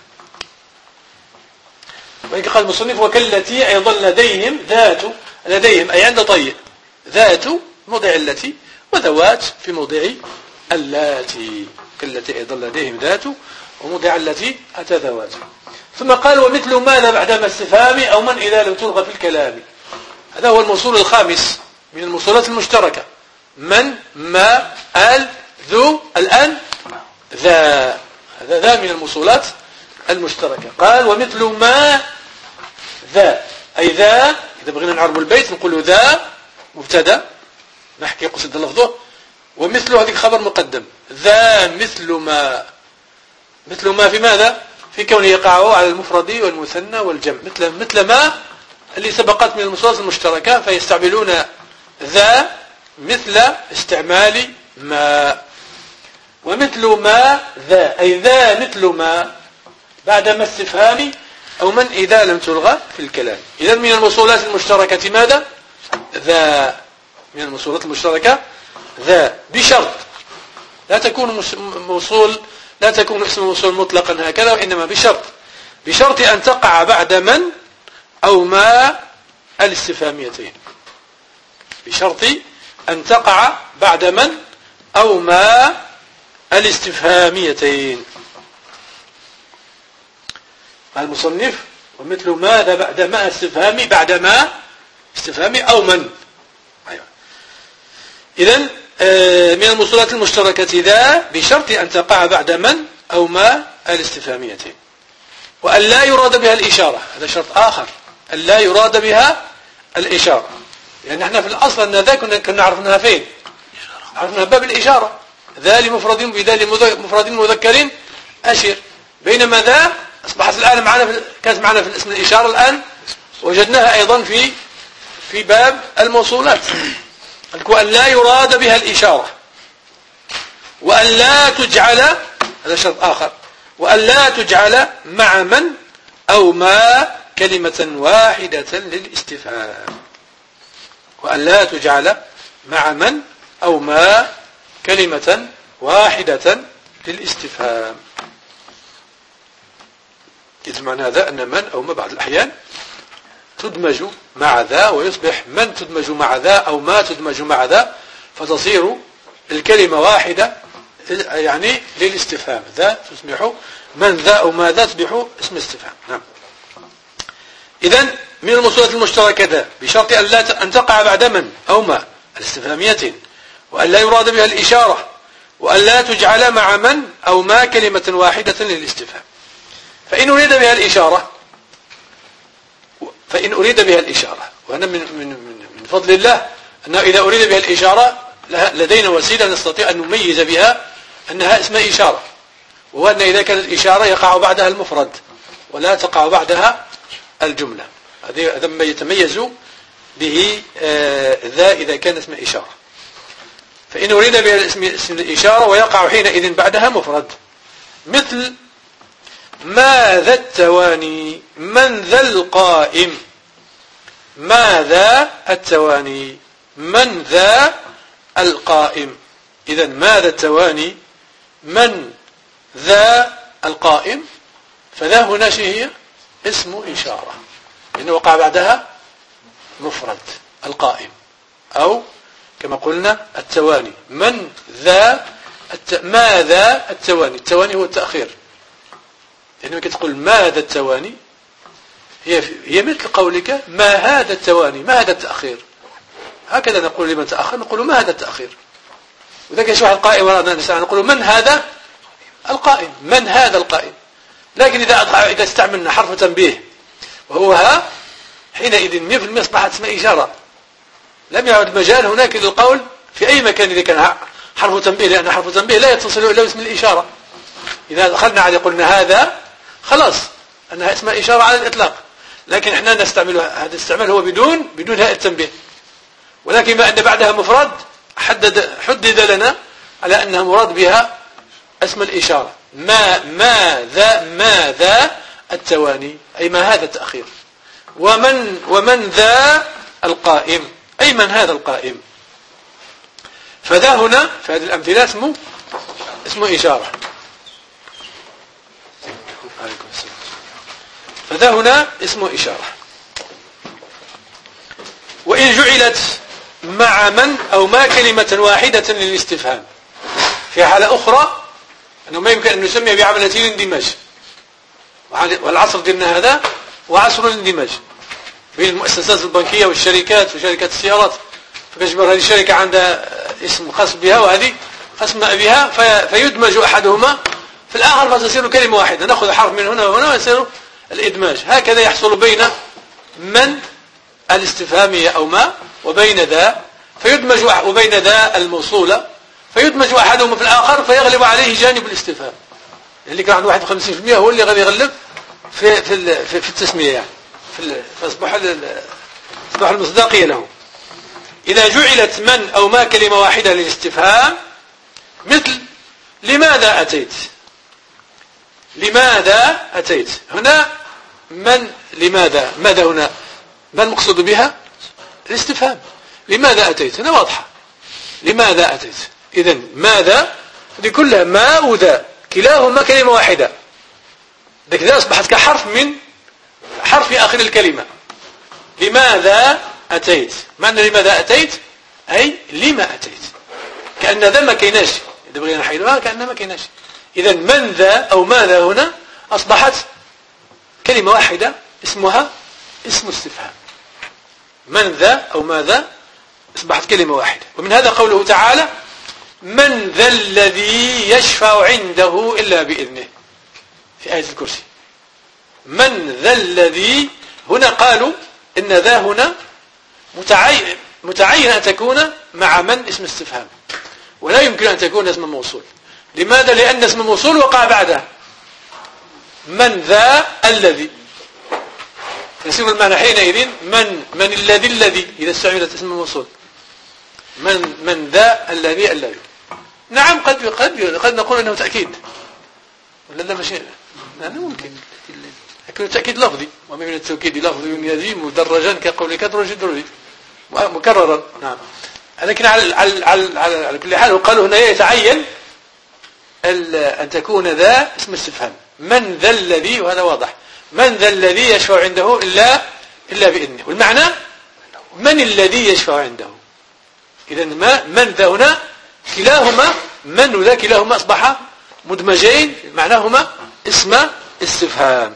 وإن قال المصنف وكالتي أيضا لديهم ذات، لديهم أي عند طيء، ذات موضع التي، وذوات في موضع اللاتي. كالتي أيضا لديهم ذات، وموضع التي أتى ذوات. ثم قال ومثل ماذا بعد ما استفهام أو من إذا لم تلغى في الكلام. هذا هو الموصول الخامس من الموصولات المشتركة، من، ما، ال، ذو، الآن ذا. هذا ذا من الموصولات المشتركة. قال ومثل ما ذا، أي ذا، إذا بغينا نعرب البيت نقول ذا مبتدا نحكي قصد لفظه، ومثل هذه خبر مقدم. ذا مثل ما، مثل ما في ماذا؟ في كونه يقع على المفرد والمثنى والجمع، مثل ما اللي سبقت من الموصولات المشتركة، فيستعملون ذا مثل استعمال ما. ومثل ما ذا، أي ذا مثل ما بعد ما استفهام أو من إذا لم تلغى في الكلام. إذن من الموصولات المشتركة ماذا؟ ذا. من الموصولات المشتركة ذا بشرط لا تكون اسم موصول مطلقا هكذا، وإنما بشرط أن تقع بعد من أو ما الاستفهاميتين. بشرط أن تقع بعد من أو ما الاستفهاميتين. المصنف ومثل ماذا بعد ما استفهامي، بعد ما استفهامي أو من. أيوة. إذن من الموصولات المشتركة ذا بشرط أن تقع بعد من أو ما الاستفهاميتين، وأن لا يراد بها الإشارة. هذا شرط آخر، أن لا يراد بها الإشارة، لأن احنا في الأصل أن ذا كنا عرفناها فين؟ عرفناها باب الإشارة، ذا لمفرد بذا لمفرد مذكر أشر، بينما ذا أصبحت الآن كانت معنا في الاسم الإشارة، الآن وجدناها أيضا في باب الموصولات. وأن لا يراد بها الإشارة، وأن لا تجعل، هذا شرط آخر، وأن لا تجعل مع من أو ما كلمة واحدة للاستفهام. وأن لا تجعل مع من أو ما كلمة واحدة للاستفهام. إذ معنى هذا أن من أو ما بعض الأحيان تدمج مع ذا، ويصبح من تدمج مع ذا أو ما تدمج مع ذا، فتصير الكلمة واحدة يعني للاستفهام. ذا تصبح من ذا أو ما ذا تصبح اسم استفهام. نعم. إذن من الموصولات المشتركة ذا بشرط أن تقع بعد من أو ما الاستفهاميتين، وأن لا يراد بها الإشارة، وأن لا تجعل مع من أو ما كلمة واحدة للاستفهام. فإن أريد بها الإشارة، وأنا من فضل الله أنه إذا أريد بها الإشارة لدينا وسيلة نستطيع أن نميز بها أنها اسم إشارة، وأن إذا كانت الإشارة يقع بعدها المفرد ولا تقع بعدها الجملة. هذا ما يتميز به ذا إذا كان اسم إشارة. فإن أريد بها اسم الإشارة ويقع حينئذ بعدها مفرد، مثل ماذا التواني، من ذا القائم. ماذا التواني، من ذا القائم. إذن ماذا التواني، من ذا القائم، فذا هنا هي اسم إشارة، لأنه وقع بعدها مفرد القائم، أو كما قلنا التواني. من ذا ماذا التواني، التواني هو التأخير، لأنك تقول ماذا التواني هي مثل قولك ما هذا التواني، ما هذا التأخير. هكذا نقول لمن تأخر، نقول ما هذا التأخير. وذلك يشرح القائم وراءنا نسأل نقول من هذا القائم، من هذا القائم. لكن إذا استعملنا حرف تنبيه وهو ها، حينئذ 100% أصبحت اسم إشارة، لم يعد مجال هناك للقول في أي مكان إذا كان حرف تنبيه، لأن حرف تنبيه لا يتصل إلا باسم الإشارة. إذا دخلنا عليه قلنا هذا، خلاص أنها اسم إشارة على الإطلاق. لكن احنا نستعمل هذا الاستعمال هو بدون هاء التنبيه، ولكن ما أن بعدها مفرد حدد لنا على أنها مراد بها اسم الإشارة. ماذا التواني، أي ما هذا التأخير. ومن ذا القائم، أي من هذا القائم. فذا هنا في هذه الأمثلة اسم إشارة. فذا هنا اسم إشارة. وإن جعلت مع من أو ما كلمة واحدة للاستفهام، في حالة أخرى أنه ما يمكن أن نسمي بعملة الاندماج، والعصر ديالنا هذا وعصر الاندماج بين المؤسسات البنكية والشركات وشركات السيارات. فكجبر هذه الشركة عندها اسم خاص بها وهذه خاص بها، فيدمج أحدهما في الآخر فتصير كلمة واحدة، نأخذ حرف من هنا وهنا ويصير الإدماج. هكذا يحصل بين من الاستفهامية أو ما وبين ذا، فيدمج وبين ذا الموصولة، فيدمج أحدهما في الآخر فيغلب عليه جانب الاستفهام. اللي كان عنده 51% هو اللي غادي يغلب في التسمية، يعني فأصبح المصداقية له. إذا جعلت من أو ما كلمة واحدة للاستفهام، مثل لماذا أتيت. لماذا أتيت هنا من، لماذا، ماذا هنا ما المقصود بها؟ الاستفهام. لماذا أتيت؟ هنا واضحة. لماذا أتيت؟ إذن ماذا هذه كلها ما وذا كلاهما كلمة واحدة. ذلك ذا أصبحت كحرف من حرف آخر الكلمة. لماذا أتيت؟ معنى لماذا أتيت أي لما أتيت، كأن ذا ما كيناش، إذا بغينا نحيلها كأن ما كيناش. إذن من ذا أو ماذا هنا أصبحت كلمة واحدة اسمها اسم استفهام. من ذا أو ماذا أصبحت كلمة واحدة. ومن هذا قوله تعالى من ذا الذي يشفع عنده إلا بإذنه في آية الكرسي. من ذا الذي هنا قالوا إن ذا هنا متعين أن تكون مع من اسم استفهام، ولا يمكن أن تكون اسم موصول. لماذا؟ لأن اسم موصول وقع بعدها. من ذا الذي يصير المعنى حينئذ من الذي إذا استعملت اسم موصول. من ذا الذي. نعم قد نقول أنه تأكيد ولا لا ماشي. نعم ممكن يكون تأكيد لفظي، ومن التأكيد لفظي يزيد مدرجا كقولك درجي مكررا. نعم. لكن على كل حال قالوا هنا يتعين أن تكون ذا اسم استفهام. من ذا الذي، وهذا واضح، من ذا الذي يشفع عنده إلا بإذنه. والمعنى من الذي يشفع عنده. إذن من ذا هنا كلاهما من وذا كلاهما أصبح مدمجين معناهما اسم استفهام.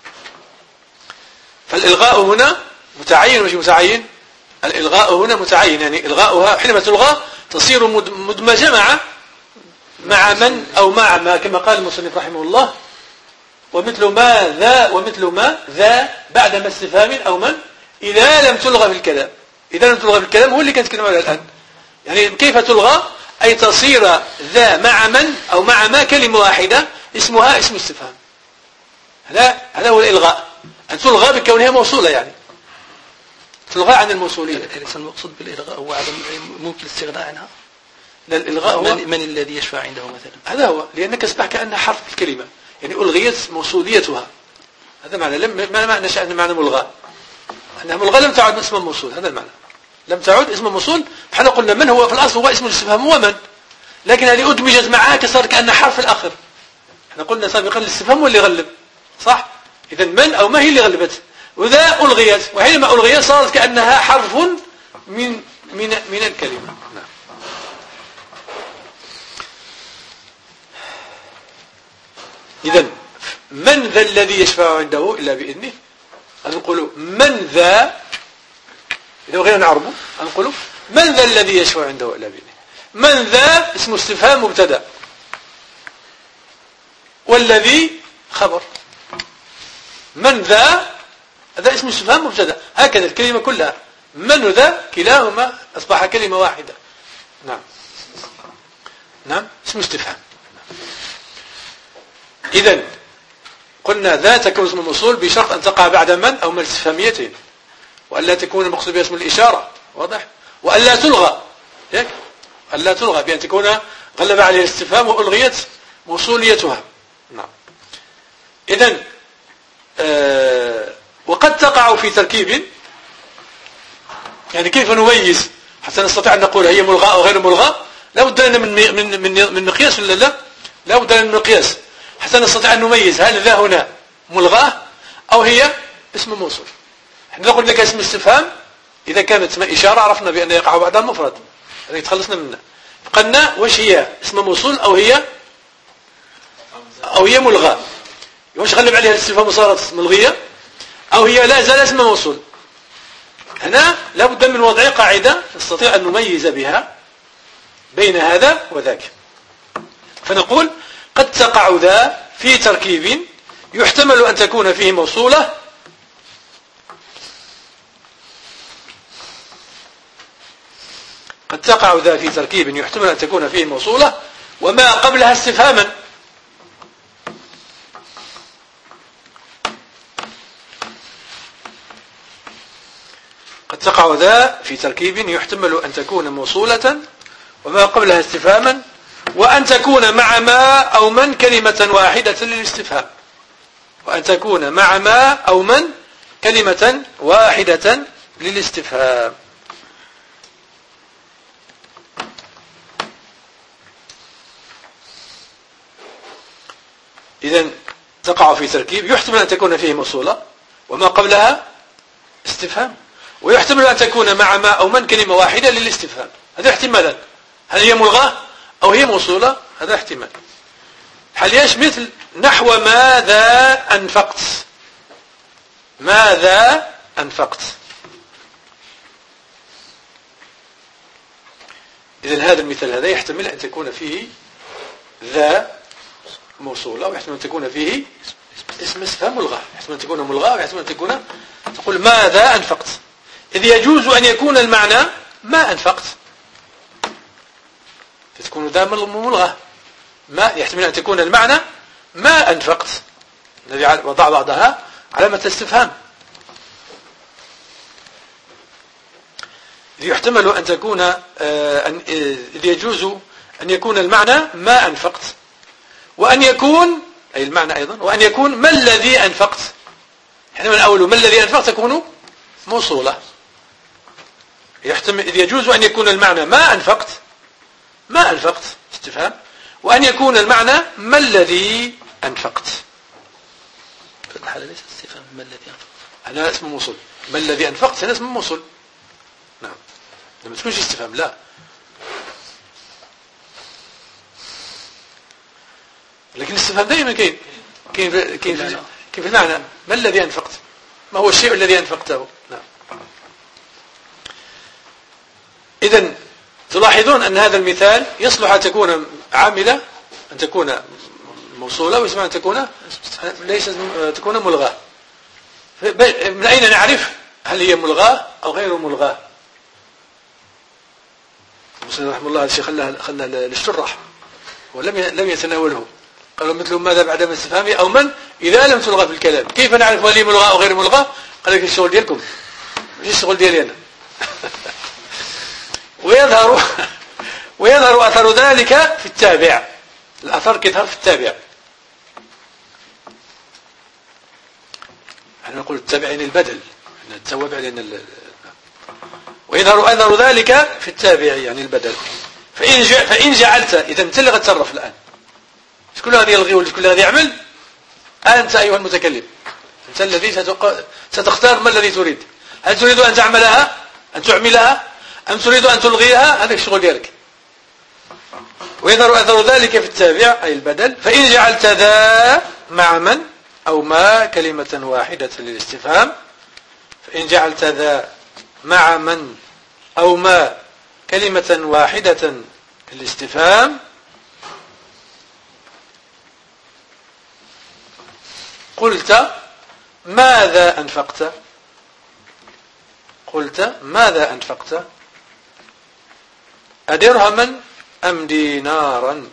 فالإلغاء هنا متعين مش متعين؟ الإلغاء هنا متعين، يعني إلغاؤها حينما تلغى تصير مدمجة مع من أو مع ما، كما قال المصنف رحمه الله ومثل ما ذا بعد ما استفهام أو من إذا لم تلغى في الكلام. إذا لم تلغى في الكلام هو اللي كانت كلمة الآن. يعني كيف تلغى؟ أي تصير ذا مع من أو مع ما كلمة واحدة اسمها اسم استفهام. هذا هو الإلغاء، أن تلغى بكونها موصولة، يعني تلغى عن الموصولية. ليس المقصود بالإلغاء هو عدم ممكن الاستغناء عنها. لا، الإلغاء هو من الذي يشفع عنده مثلا. هذا هو، لأنك أصبح كأنها حرف الكلمة، يعني ألغيت موصوليتها. هذا معنى. ما معنى شأن معنى ملغى؟ أنها ملغى لم تعد اسم موصول. هذا المعنى، لم تعد اسم موصول. فحنا قلنا من هو في الأصل هو اسم الاستفهام هو من، لكن هذه أدمجت معها كصار كأنها حرف الآخر. احنا قلنا سابقا الاستفهام هو اللي غلب، صح؟ إذا من أو ما هي اللي غلبت، وذا ألغيت، وحينما ألغيت صارت كأنها حرف من الكلمة. إذن من ذا الذي يشفع عنده إلا بإذنه. نقول من ذا، إذا بغينا نعربه نقول من ذا الذي يشفع عنده إلا بإذنه. من ذا اسم استفهام مبتدأ، والذي خبر. من ذا هذا اسم استفهام مبتدأ، هكذا الكلمة كلها من وذا كلاهما أصبح كلمة واحدة. نعم اسم استفهام. إذن قلنا ذا تكون اسم موصول بشرط أن تقع بعد من أو من الاستفهاميتين، وألا تكون المقصود بها اسم الإشارة، واضح، وألا تلغى، ألا تلغى بأن تكون غلب عليها الاستفهام وألغيت موصوليتها. نعم. إذن وقد تقع في تركيب، يعني كيف نميز حتى نستطيع أن نقول هي ملغاة أو غير ملغاة؟ لا بد لنا من مقياس ولا لا؟ لا بد لنا من مقياس حتى نستطيع أن نميز هل ذا هنا ملغاة أو هي اسم موصول. احنا نقول لك اسم استفهام إذا كانت اسم إشارة عرفنا بأن يقع بعدها المفرد، هذا تخلصنا منه. فقلنا واش هي اسم موصول أو هي ملغاة، واش غلب عليها الاستفهام وصارت ملغية، أو هي لا زال اسم موصول. هنا لا بد من وضع قاعدة نستطيع أن نميز بها بين هذا وذاك. فنقول قد تقع ذا في تركيب يحتمل أن تكون فيه موصولة قد تقع ذا في تركيب يحتمل أن تكون فيه موصولة وما قبلها استفهاما. قد تقع ذا في تركيب يحتمل أن تكون موصولة وما قبلها استفهاما، وأن تكون مع ما أو من كلمة واحدة للاستفهام، وأن تكون مع ما أو من كلمة واحدة للاستفهام. إذا تقع في تركيب يحتمل أن تكون فيه موصولة وما قبلها استفهام، ويحتمل أن تكون مع ما أو من كلمة واحدة للاستفهام. هذا احتمالا، هل هي ملغاة أو هي موصولة؟ هذا احتمال. حالياش مثل نحو ماذا أنفقت، ماذا أنفقت. إذن هذا المثال هذا يحتمل أن تكون فيه ذا موصولة، ويحتمل أن تكون فيه اسم استفهام ملغى، يحتمل أن تكون ملغى، ويحتمل أن تكون تقول ماذا أنفقت، إذ يجوز أن يكون المعنى ما أنفقت، فتكون ذا ملغى. ما يحتمل أن تكون المعنى ما أنفقت، الذي وضع بعضها علامة استفهام. يحتمل أن تكون إذ يجوز أن يكون المعنى ما أنفقت، وأن يكون أي المعنى أيضا، وأن يكون ما الذي أنفقت. حينما الأول ما الذي أنفقت تكون موصولة. يحتمل إذ يجوز أن يكون المعنى ما أنفقت، ما أنفقت استفهام، وأن يكون المعنى ما الذي أنفقت. في الحالة ليس استفهام ما الذي أنفقت، هذا اسم موصول. ما الذي أنفقت هذا اسم موصول. نعم، لما تكونش استفهام لا. لكن الاستفهام دائما كاين في المعنى. ما الذي أنفقت، ما هو الشيء الذي أنفقته. نعم. إذن تلاحظون أن هذا المثال يصلح أن تكون عاملة، أن تكون موصولة، ويصلح أن تكون ليس تكون ملغاة. من أين نعرف هل هي ملغاة أو غير ملغاة؟ المسلم رحمه الله الشيخ خلى للشرح ولم يتناوله. قالوا مثل ماذا بعد ما استفهامي أو من إذا لم تلغى في الكلام، كيف نعرف هل هي ملغاة أو غير ملغاة؟ قال لك الشغل ديالكم مش الشغل ديالي أنا. ويظهر أثر ذلك في التابع. الأثر كيظهر في التابع. احنا نقول التابع يعني البدل، التوابع لأن ويظهر أثر ذلك في التابع يعني البدل. فإن جعلت، إذا أنت اللي غتصرف الآن، كل هذه يلغي وكل هذه يعمل. أنت أيها المتكلم أنت الذي ستختار ما الذي تريد. هل تريد أن تعملها، أن تعملها، أم تريد أن تلغيها؟ هذا الشغل ديالك. ويظهر أثر ذلك في التابع أي البدل. فإن جعلت ذا مع من أو ما كلمة واحدة للاستفهام، فإن جعلت ذا مع من أو ما كلمة واحدة للاستفهام قلت ماذا أنفقت، قلت ماذا أنفقت، أدرهما أم دينارا.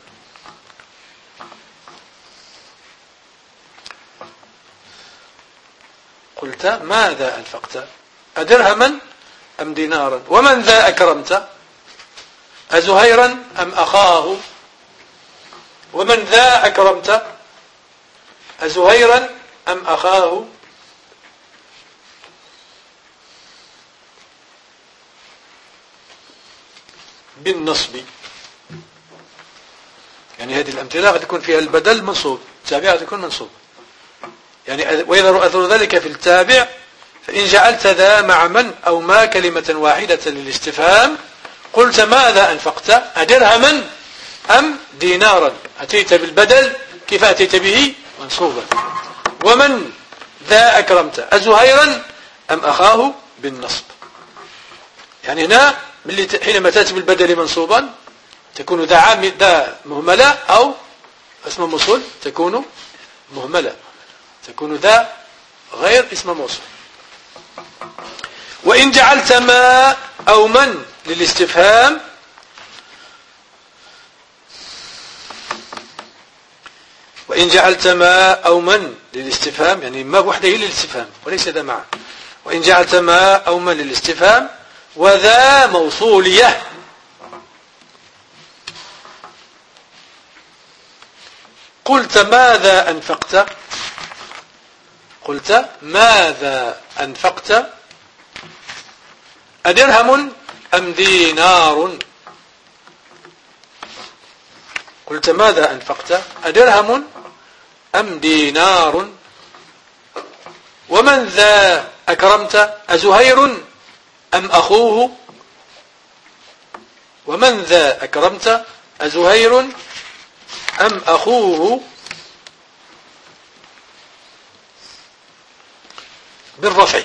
قلت ماذا أنفقت، أدرهما أم دينارا. ومن ذا أكرمت، أزهيرا أم أخاه. ومن ذا أكرمت، أزهيرا أم أخاه. بالنصب. يعني هذه الأمثلة قد يكون فيها البدل منصوب، التابع قد يكون منصوب. يعني ويظهر أثر ذلك في التابع. فإن جعلت ذا مع من أو ما كلمة واحدة للاستفهام قلت ماذا أنفقت، أدرهما أم دينارا. أتيت بالبدل كيف أتيت به منصوبا. ومن ذا أكرمت، أزهيرا أم أخاه. بالنصب. يعني هنا حينما تأتي بالبدل منصوبا تكون ذا مهملة، أو اسم موصول تكون مهملة، تكون ذا غير اسم موصول. وإن جعلت ما أو من للاستفهام وإن جعلت ما أو من للاستفهام، يعني ما وحده للاستفهام وليس ذا معه. وإن جعلت ما أو من للاستفهام وذا موصولية قلت ماذا أنفقت، قلت ماذا أنفقت، أدرهم أم دينار. قلت ماذا أنفقت، أدرهم أم دينار ومن ذا أكرمت أزهير أم أخوه ومن ذا أكرمت أزهير أم أخوه بالرفع.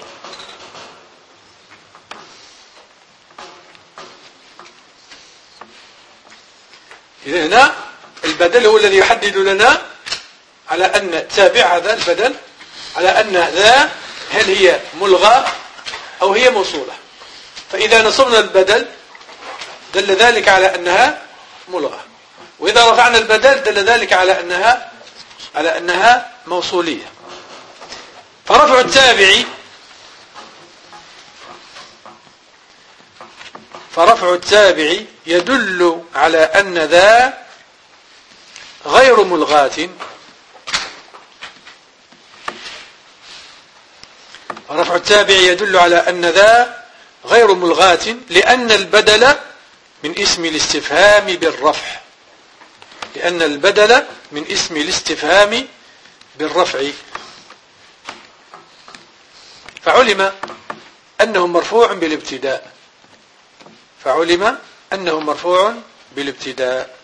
إذن هنا البدل هو الذي يحدد لنا على أن تابع هذا البدل على أن ذا هل هي ملغى أو هي موصولة. فإذا نصبنا البدل دل ذلك على أنها ملغى، وإذا رفعنا البدل دل ذلك على أنها موصولية. فرفع التابع يدل على أن ذا غير ملغاة. رفع التابع يدل على أن ذا غير ملغاة لأن البدل من اسم الاستفهام بالرفع، لأن البدل من اسم الاستفهام بالرفع. فعلم أنه مرفوع بالابتداء، فعلم أنه مرفوع بالابتداء.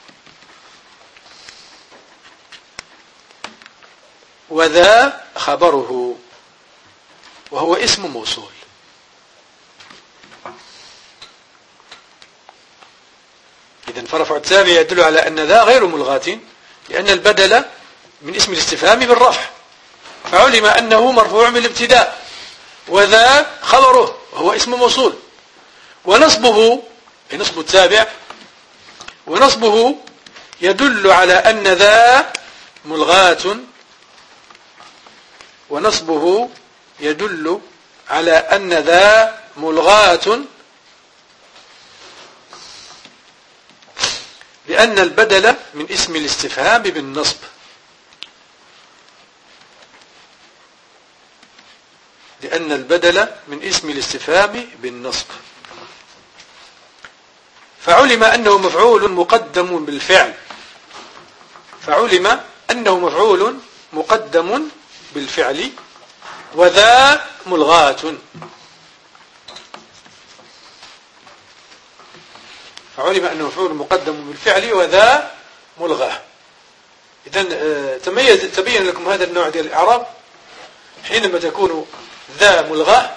وذا خبره وهو اسم موصول. إذن فرفع التابع يدل على أن ذا غير ملغاة لأن البدل من اسم الاستفهام بالرفع، فعلم أنه مرفوع بالابتداء. وذا خبره وهو اسم موصول. ونصبه أي نصب التابع ونصبه يدل على أن ذا ملغاة، ونصبه يدل على أن ذا ملغاة لأن البدل من اسم الاستفهام بالنصب. لأن البدل من اسم الاستفهام بالنصب. فعلم أنه مفعول مقدم بالفعل، فعلم أنه مفعول مقدم بالفعل. وذا ملغاة، فعلم أنه مفعول مقدم بالفعل وذا ملغاه. إذن تبين لكم هذا النوع ديال الإعراب حينما تكون ذا ملغاه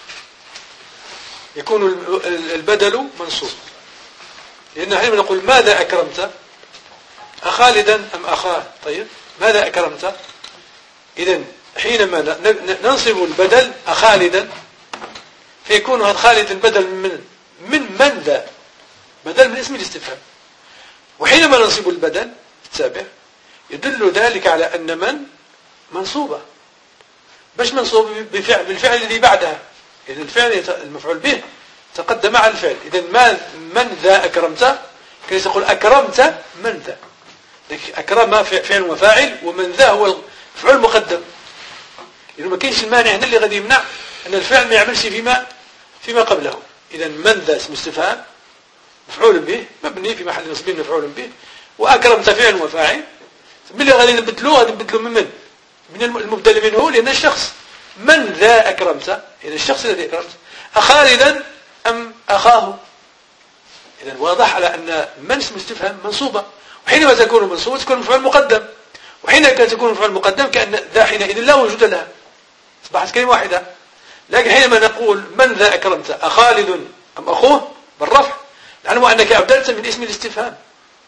يكون البدل منصوب، لأن حينما نقول ماذا أكرمت أخالدا أم أخاه؟ طيب ماذا أكرمت؟ إذن حينما ننصب البدل أخالدا فيكون هذا خالدا بدل من ذا، بدل من اسم الاستفهام. وحينما ننصب البدل التابع يدل ذلك على أن من منصوبة، باش منصوب بالفعل الذي بعدها، إذن الفعل المفعول به تقدم على الفعل. إذن من ذا أكرمت كي تقول أكرمت من ذا، أكرم فعل وفاعل ومن ذا هو الفعل المقدم. إذن ما كاينش المانع هنا اللي غادي يمنع أن الفعل ما يعملش فيما قبله. إذن من ذا اسم استفهام مفعول به مبني في محل نصب مفعول به، وأكرمت فعل وفاعل. من اللي غادي نبدلوه؟ غادي نبدلوه من المبدل منه، لأن الشخص من ذا أكرمت، إذن الشخص الذي أكرمت أخالدا أم أخاه. إذن واضح على أن من اسم استفهام منصوبة، وحينما تكون منصوبة تكون مفعول مقدم، وحينما تكون مفعول مقدم كأن ذا حينئذ لا وجود لها، أصبحت كلمة واحدة. لكن حينما نقول من ذا أكرمت أخالد أم أخوه بالرفع نعلم أنك أبدلت من اسم الاستفهام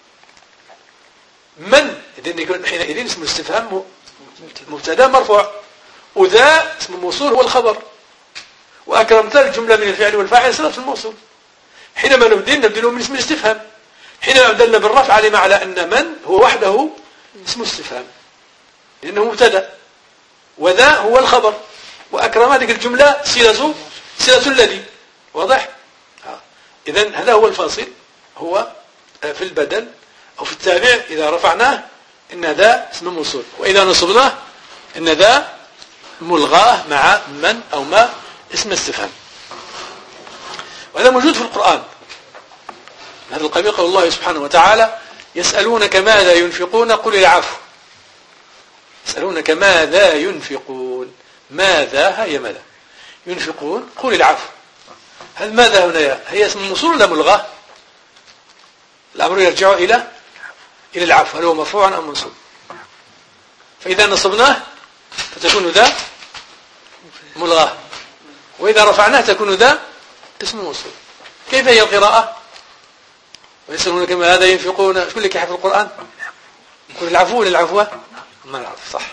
من، إذن يكون حينئذ اسم الاستفهام مبتدا مرفوع، وذا اسم الموصول هو الخبر، وأكرمت الجملة من الفعل والفاعل صلة الموصول. حينما نبدله من اسم الاستفهام، حينما أبدلنا بالرفع علم على أن من هو وحده اسم استفهام لأنه مبتدا، وذا هو الخبر، وأكرم هذه الجملة صلة الذي. واضح؟ إذن هذا هو الفاصل، هو في البدل أو في التابع إذا رفعناه إن ذا اسم موصول، وإذا نصبناه إن ذا ملغاه مع من أو ما اسم استفهام. وهذا موجود في القرآن. هذا القبيل قول الله سبحانه وتعالى يسألونك ماذا ينفقون قل العفو. يسألونك ماذا ينفقون. ماذا هي ماذا ينفقون؟ قل العفو. هل ماذا هنا هي اسم موصول ولا ملغى؟ الأمر يرجع إلى العفو، هل هو مرفوع أم منصوب؟ فإذا نصبناه فتكون ذا ملغى، وإذا رفعناه تكون ذا اسم موصول. كيف هي القراءة؟ ويسألونك ماذا ينفقون. شو اللي يحفظ القرآن؟ قل العفو ولا العفو؟ ما نعرف صح.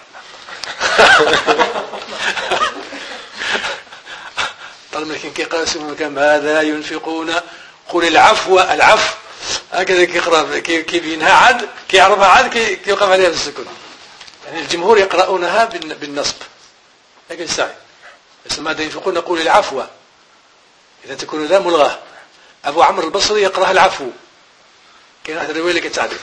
طالما لكن كيقرأ يسألونك ماذا ينفقون قل العفو. العفو هكذا كيقرأ كيبينها عاد كيعرفها عاد كيوقف عليها بالسكون. يعني الجمهور يقرؤونها بالنصب لكن السعي بس ماذا ينفقون قل العفو، إذا تكون ذا ملغاه. أبو عمرو البصري يقرأها العفو، كاين واحد الرواية لك تعرف.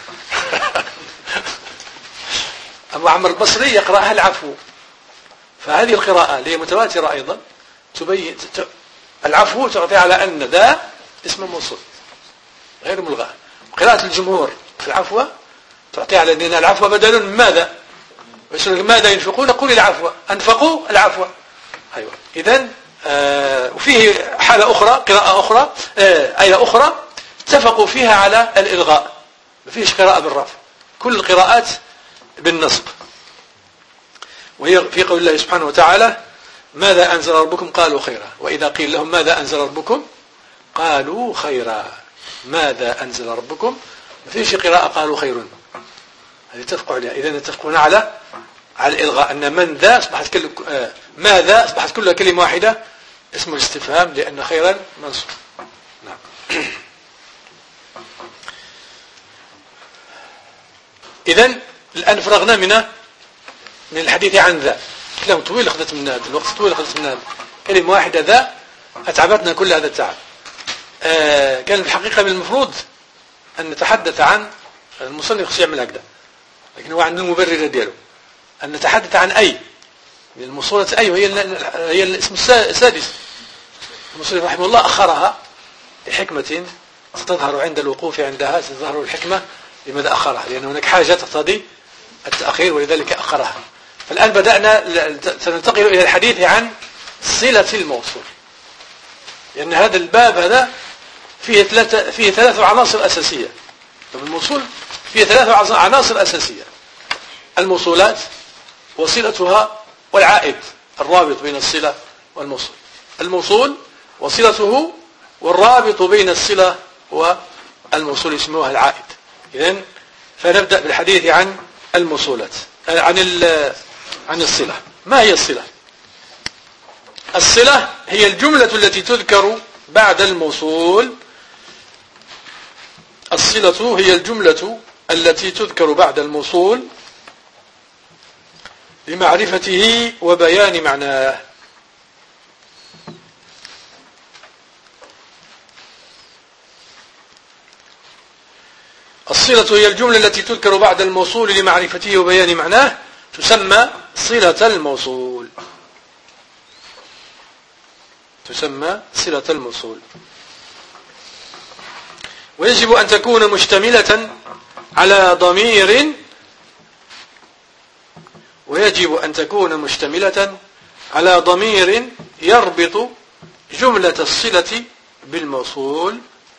أبو عمرو البصري يقرأها العفو. فهذه القراءة اللي هي متواترة أيضا تبين العفو تعطي على أن ذا اسم موصول غير ملغى. قراءة الجمهور في العفو تعطي على أن العفو بدل من ماذا. ويسألونك ماذا ينفقون قل العفو. أنفقوا العفو. أيوة. إذن وفيه حالة أخرى قراءة أخرى آية أخرى اتفقوا فيها على الإلغاء، ما فيش قراءة بالرفع، كل القراءات بالنصب. وهي في قول الله سبحانه وتعالى ماذا أنزل ربكم قالوا خيرا، وإذا قيل لهم ماذا أنزل ربكم قالوا خيرا. ماذا أنزل ربكم ما فيش قراءة قالوا خير، هذه اتفقوا عليها. إذن اتفقون على الإلغاء، أن من ذا أصبحت ماذا أصبحت كلها كلمة واحدة اسم الاستفهام لأن خيرا منصوب. نعم. إذن الآن فرغنا من الحديث عن ذا. كلام طويل أخذت من هذا الوقت، طويل أخذت من هذا كلمة واحدة ذا أتعبتنا كل هذا التعب. كان الحقيقة من المفروض أن نتحدث عن المصنف يعمل هكذا، لكن هو عنده مبرر دياله أن نتحدث عن أي من الموصولة. أي هي الاسم السادس. المصنف رحمه الله أخرها لحكمة ستظهر عند الوقوف عندها، ستظهر الحكمة لماذا أخرها، لأن هناك حاجة تقتضي التأخير ولذلك أخرها. فالآن بدأنا سننتقل إلى الحديث عن صلة الموصول، لأن هذا الباب هذا فيه ثلاث عناصر أساسية. الموصول فيه ثلاث عناصر أساسية: الموصولات وصلتها والعائد، الرابط بين الصلة والموصول. الموصول وصلته والرابط بين الصلة والموصول يسموها العائد. إذن فنبدأ بالحديث عن الموصولات، عن الصلة. ما هي الصلة؟ الصلة هي الجملة التي تذكر بعد الموصول. الصلة هي الجملة التي تذكر بعد الموصول لمعرفته وبيان معناه. الصلة هي الجملة التي تذكر بعد الموصول لمعرفته وبيان معناه، تسمى صلة الموصول. تسمى صلة الموصول. ويجب أن تكون مشتملة على ضمير، ويجب أن تكون مشتملة على ضمير يربط جملة الصلة بالموصول.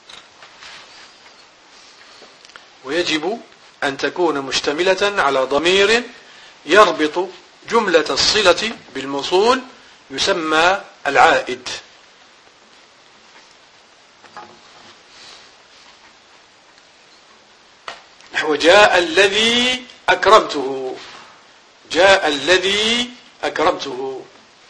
ويجب أن تكون مشتملة على ضمير يربط جملة الصلة بالموصول، يسمى العائد. نحو جاء الذي أكرمته. جاء الذي أكرمته.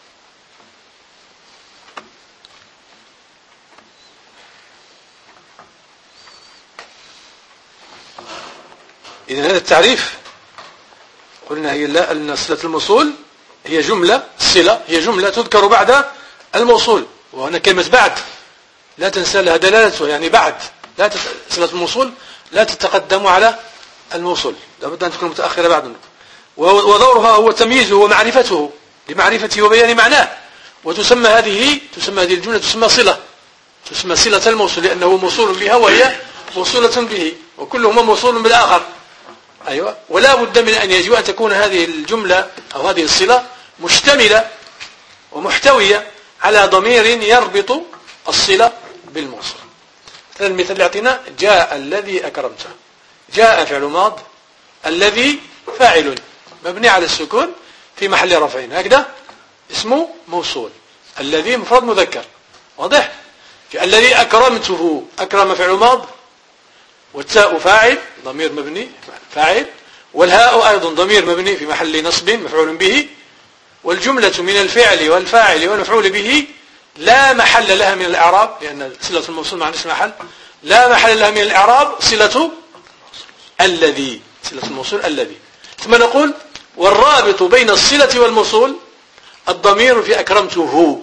إذن هذا التعريف قلنا هي أن صلة الموصول هي جملة، الصلة هي جملة تذكر بعد الموصول. وهنا كلمة بعد لا تنسى لها دلالته، يعني بعد لا صلة الموصول لا تتقدم على الموصول، لابد أن تكون متأخرة بعد. ودورها هو تمييزه ومعرفته لمعرفته وبيان معناه. وتسمى هذه الجملة تسمى صلة، تسمى صلة الموصول، لأنه موصول بها وهي موصولة به، وكلهما موصول بالآخر. أيوة. ولا لا بد من أن يجب أن تكون هذه الجملة أو هذه الصلة مشتملة ومحتوية على ضمير يربط الصلة بالموصول. مثلا المثال اللي أعطينا جاء الذي أكرمته، جاء فعل ماض، الذي فاعل مبني على السكون في محل رفع، هكذا اسمه موصول. الذي مفرد مذكر، واضح؟ الذي أكرمته، أكرم فعل ماض، والتاء فاعل ضمير مبني فاعل، والهاء أيضا ضمير مبني في محل نصب مفعول به، والجملة من الفعل والفاعل والمفعول به لا محل لها من الإعراب، لأن صلة الموصول مع اسم محل لا محل لها من الإعراب، صلة الذي، صلة الموصول الذي. ثم نقول والرابط بين الصلة والموصول الضمير في أكرمته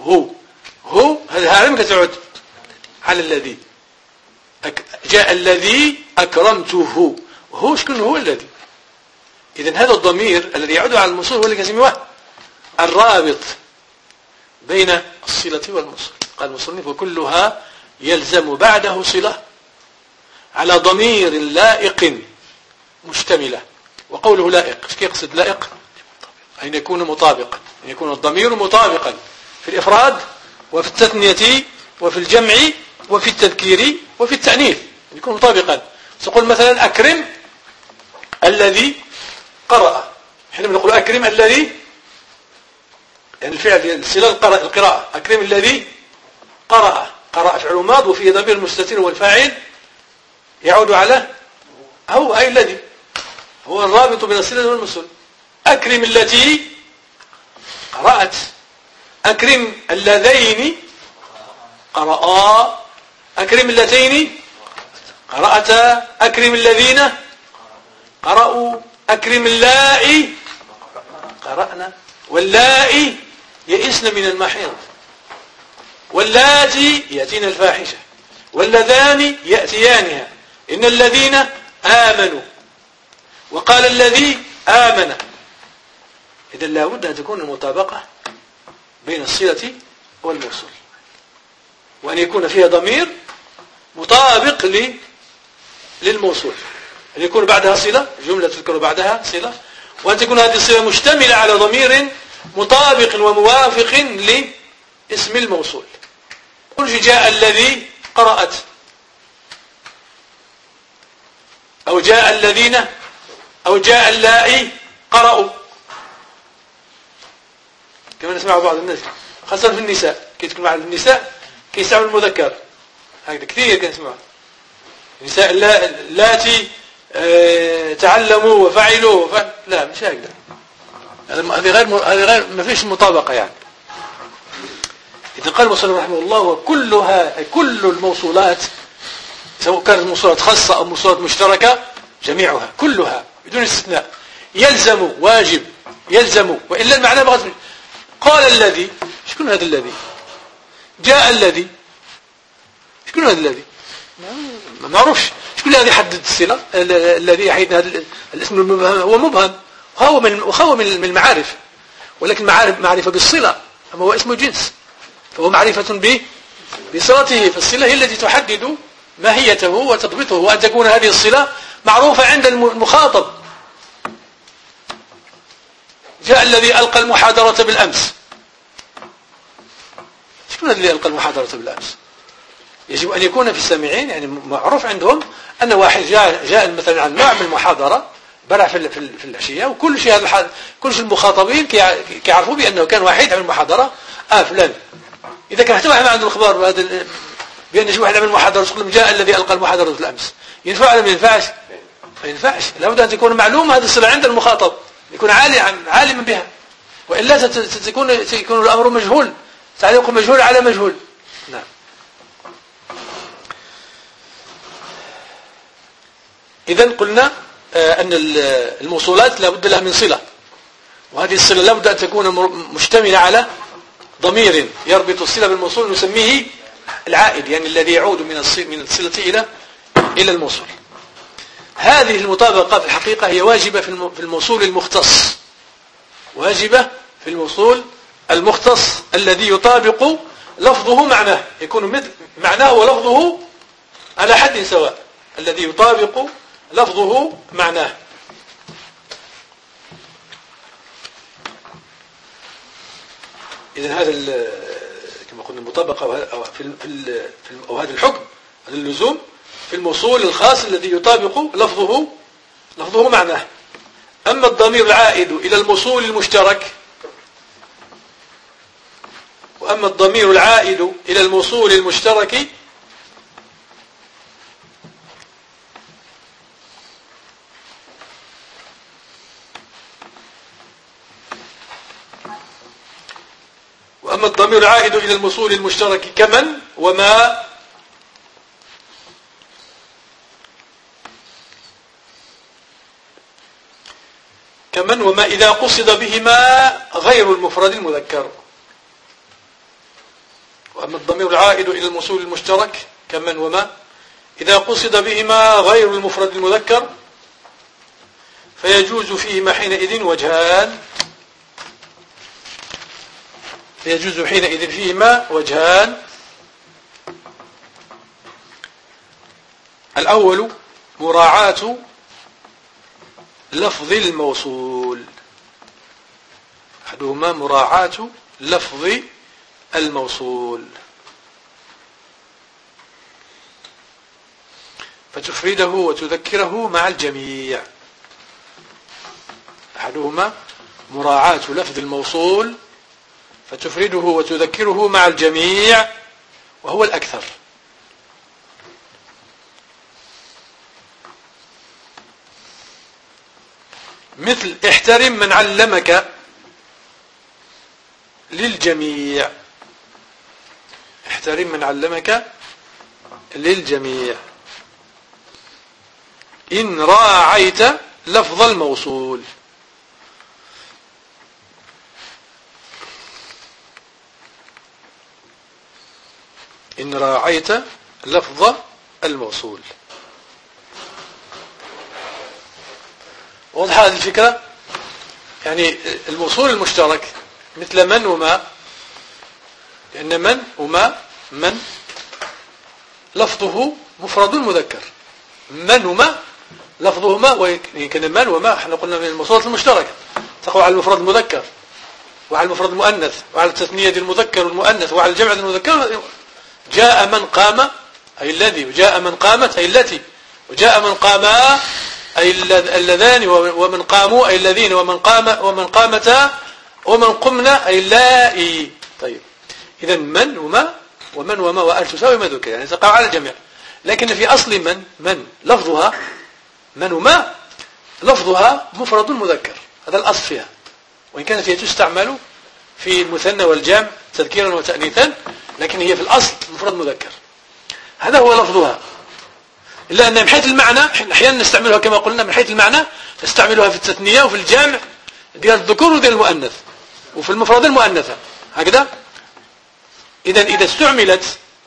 هو هذا لم تعد على الذي. جاء الذي أكرمته، هو شكون هو الذي. إذن هذا الضمير الذي يعود على الموصول هو اللي كسموه الرابط بين الصلة والموصول. قال المصنف وكلها يلزم بعده صلة على ضمير لائق مشتملة. وقوله لائق ايش يقصد لائق؟ أن يكون مطابقا، أن يكون الضمير مطابقا في الإفراد وفي التثنية وفي الجمع وفي التذكير وفي التأنيث، أن يكون مطابقا. سأقول مثلا أكرم الذي قرأ، حينما نقول أكرم الذي يعني الفعل الصلة القراءة، أكرم الذي قرأ، قرأ فعل ماض وفيه ضمير مستتر والفاعل يعود على هو أي الذي، هو الرابط بين الصلة والموصول. أكرم التي قرأت، أكرم اللذين قرأا، أكرم اللتين قرأتا، أكرم الذين قرأوا، أكرم اللائي قرأنا، واللائي يئسن من المحيض، واللاتي يأتين الفاحشة، واللذان يأتيانها، إن الذين آمنوا، وقال الذي آمن. إذا لا بد أن تكون المطابقة بين الصلة والموصول، وأن يكون فيها ضمير مطابق للموصول، أن يكون بعدها صلة، جملة تذكر بعدها صلة، وأن تكون هذه الصلة مشتملة على ضمير مطابق وموافق لاسم الموصول. قل جاء الذي قرأت، أو جاء الذين، أو جاء اللائي قرأوا، كما نسمع بعض الناس خاصة في النساء كي تكون مع النساء كي يستعمل المذكر هكذا كثير كنسمع النساء اللاتي تعلموا وفعلوا لا مش هكذا، هذه غير ما فيش مطابقة يعني. إذا قال المصنف رحمه الله وكلها كل الموصولات سواء كانت موصولات خاصة أو موصولات مشتركة جميعها كلها بدون استثناء يلزم واجب يلزم، وإلا المعنى بغض. قال الذي، شكون هذا الذي؟ جاء الذي، شكون هذا الذي؟ ما نعرفش شكون الذي حدد الصلة. الذي حيث هذا الاسم المبهم هو مبهم وهو من المعارف، ولكن معرفة بالصلة، أما هو اسم جنس فهو معرفة بصلته، فالصلة هي التي تحدد ماهيته وتضبطه، وأن تكون هذه الصلة معروفة عند المخاطب. جاء الذي ألقى المحاضرة بالأمس، شكون الذي ألقى المحاضرة بالأمس؟ يجب أن يكون في السامعين يعني معروف عندهم أن واحد جاء مثلا عن نوع من المحاضرة برع في العشية، وكل شيء هذا كل شيء المخاطبين كيعرفوا بأنه كان واحد عمل محاضرة فلان. إذا كان حتى واحد ما عنده الخبر بأن شي واحد عمل محاضرة تقول جاء الذي ألقى المحاضرة بالأمس، ينفع ولا ما ينفعش؟ ما ينفعش. لابد أن تكون معلومة هذه الصلة عند المخاطب، يكون عالما بها، وإلا سيكون الأمر مجهول، تعليق مجهول على مجهول. نعم. إذن قلنا أن الموصولات لا بد لها من صلة، وهذه الصلة لا بد أن تكون مشتملة على ضمير يربط الصلة بالموصول نسميه العائد، يعني الذي يعود من الصلة إلى الموصول. هذه المطابقة في الحقيقة هي واجبة في الموصول المختص، واجبة في الموصول المختص الذي يطابق لفظه معناه، يكون مثل معناه ولفظه على حد سواء، الذي يطابق لفظه معناه. إذا هذا كما قلنا المطابقة أو هذا الحكم، هذا اللزوم في الموصول الخاص الذي يطابق لفظه معناه. أما الضمير العائد إلى الموصول المشترك، وأما الضمير العائد إلى الموصول المشترك وأما الضمير العائد إلى الموصول المشترك كمن وما إذا قصد بهما غير المفرد المذكر. وأما الضمير العائد إلى الموصول المشترك كمن وما إذا قصد بهما غير المفرد المذكر فيجوز فيهما حينئذ وجهان. الأول مراعاة لفظ الموصول، أحدهما مراعاة لفظ الموصول فتفرده وتذكره مع الجميع. أحدهما مراعاة لفظ الموصول فتفرده وتذكره مع الجميع، وهو الأكثر. مثل احترم من علمك للجميع. احترم من علمك للجميع. إن راعيت لفظ الموصول. إن راعيت لفظ الموصول. واضح هذه الفكرة؟ يعني الموصول المشترك مثل من وما، لأن من وما لفظه مفرد مذكر. من وما لفظهما، ويمكن من وما احنا قلنا من الموصولات المشتركة تقع على المفرد المذكر وعلى المفرد المؤنث وعلى التثنية المذكر والمؤنث وعلى الجمع المذكر. جاء من قام أي الذي، وجاء من قامت أي التي، وجاء من قاما أي اللذان، ومن قاموا أي الذين، ومن قامتا ومن قمنا أي اللائي. طيب إذا من وما وأل تساوي ما ذكر، يعني تقع على الجميع. لكن في أصل من لفظها من وما لفظها مفرد مذكر، هذا الأصل فيها، وإن كانت هي تستعمل في المثنى والجمع تذكيرا وتأنيثا، لكن هي في الأصل مفرد مذكر. هذا هو لفظها. إلا أن من حيث المعنى أحيانا نستعملها كما قلنا من حيث المعنى، نستعملها في التثنية وفي الجمع ديال الذكور وديال المؤنث، وفي المفرد المؤنثة هكذا. إذا استعملت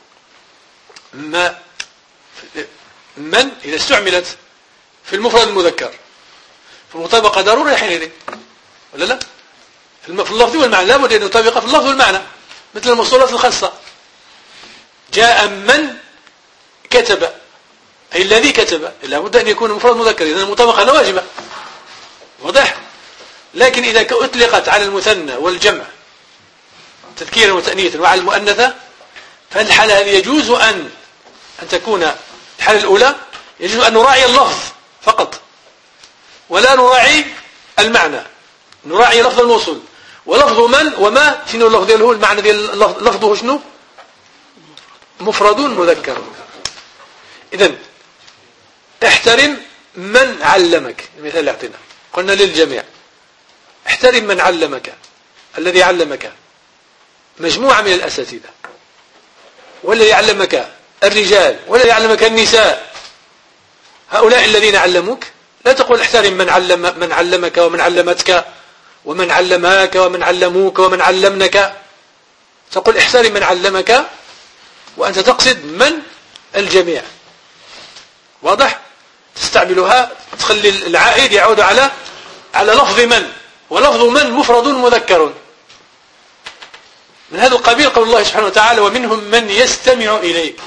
إذا استعملت في المفرد المذكر في المطابقة ضروري حينئذ، ولا لا؟ في اللفظ والمعنى لابد أن يطابق في اللفظ والمعنى، مثل الموصولات الخاصة. جاء من كتب أي الذي كتب، لابد أن يكون المفرد مذكر، إذن المطابقة لا واجبة. واضح؟ لكن إذا أطلقت على المثنى والجمع تذكيرا وتأنيثا وعلى المؤنثة، فالحالة هذه يجوز أن تكون الحالة الأولى يجوز أن نراعي اللفظ فقط ولا نراعي المعنى، نراعي لفظ الموصول. ولفظ من وما شنو اللفظ دياله، المعنى ديال لفظه شنو؟ مفرد مذكر. إذن احترم من علمك، المثال اللي اعطينا قلنا للجميع. احترم من علمك، الذي علمك مجموعة من الأساتذة، والذي علمك الرجال، والذي علمك النساء، هؤلاء الذين علموك. لا تقول احترم من علمك ومن علمتك ومن علماك ومن علموك ومن علمنك. تقول احترم من علمك وأنت تقصد من الجميع. واضح؟ تستعملها تخلي العائد يعود على لفظ من، ولفظ من مفرد مذكر. من هذا القبيل قول الله سبحانه وتعالى: ومنهم من يستمع إليك.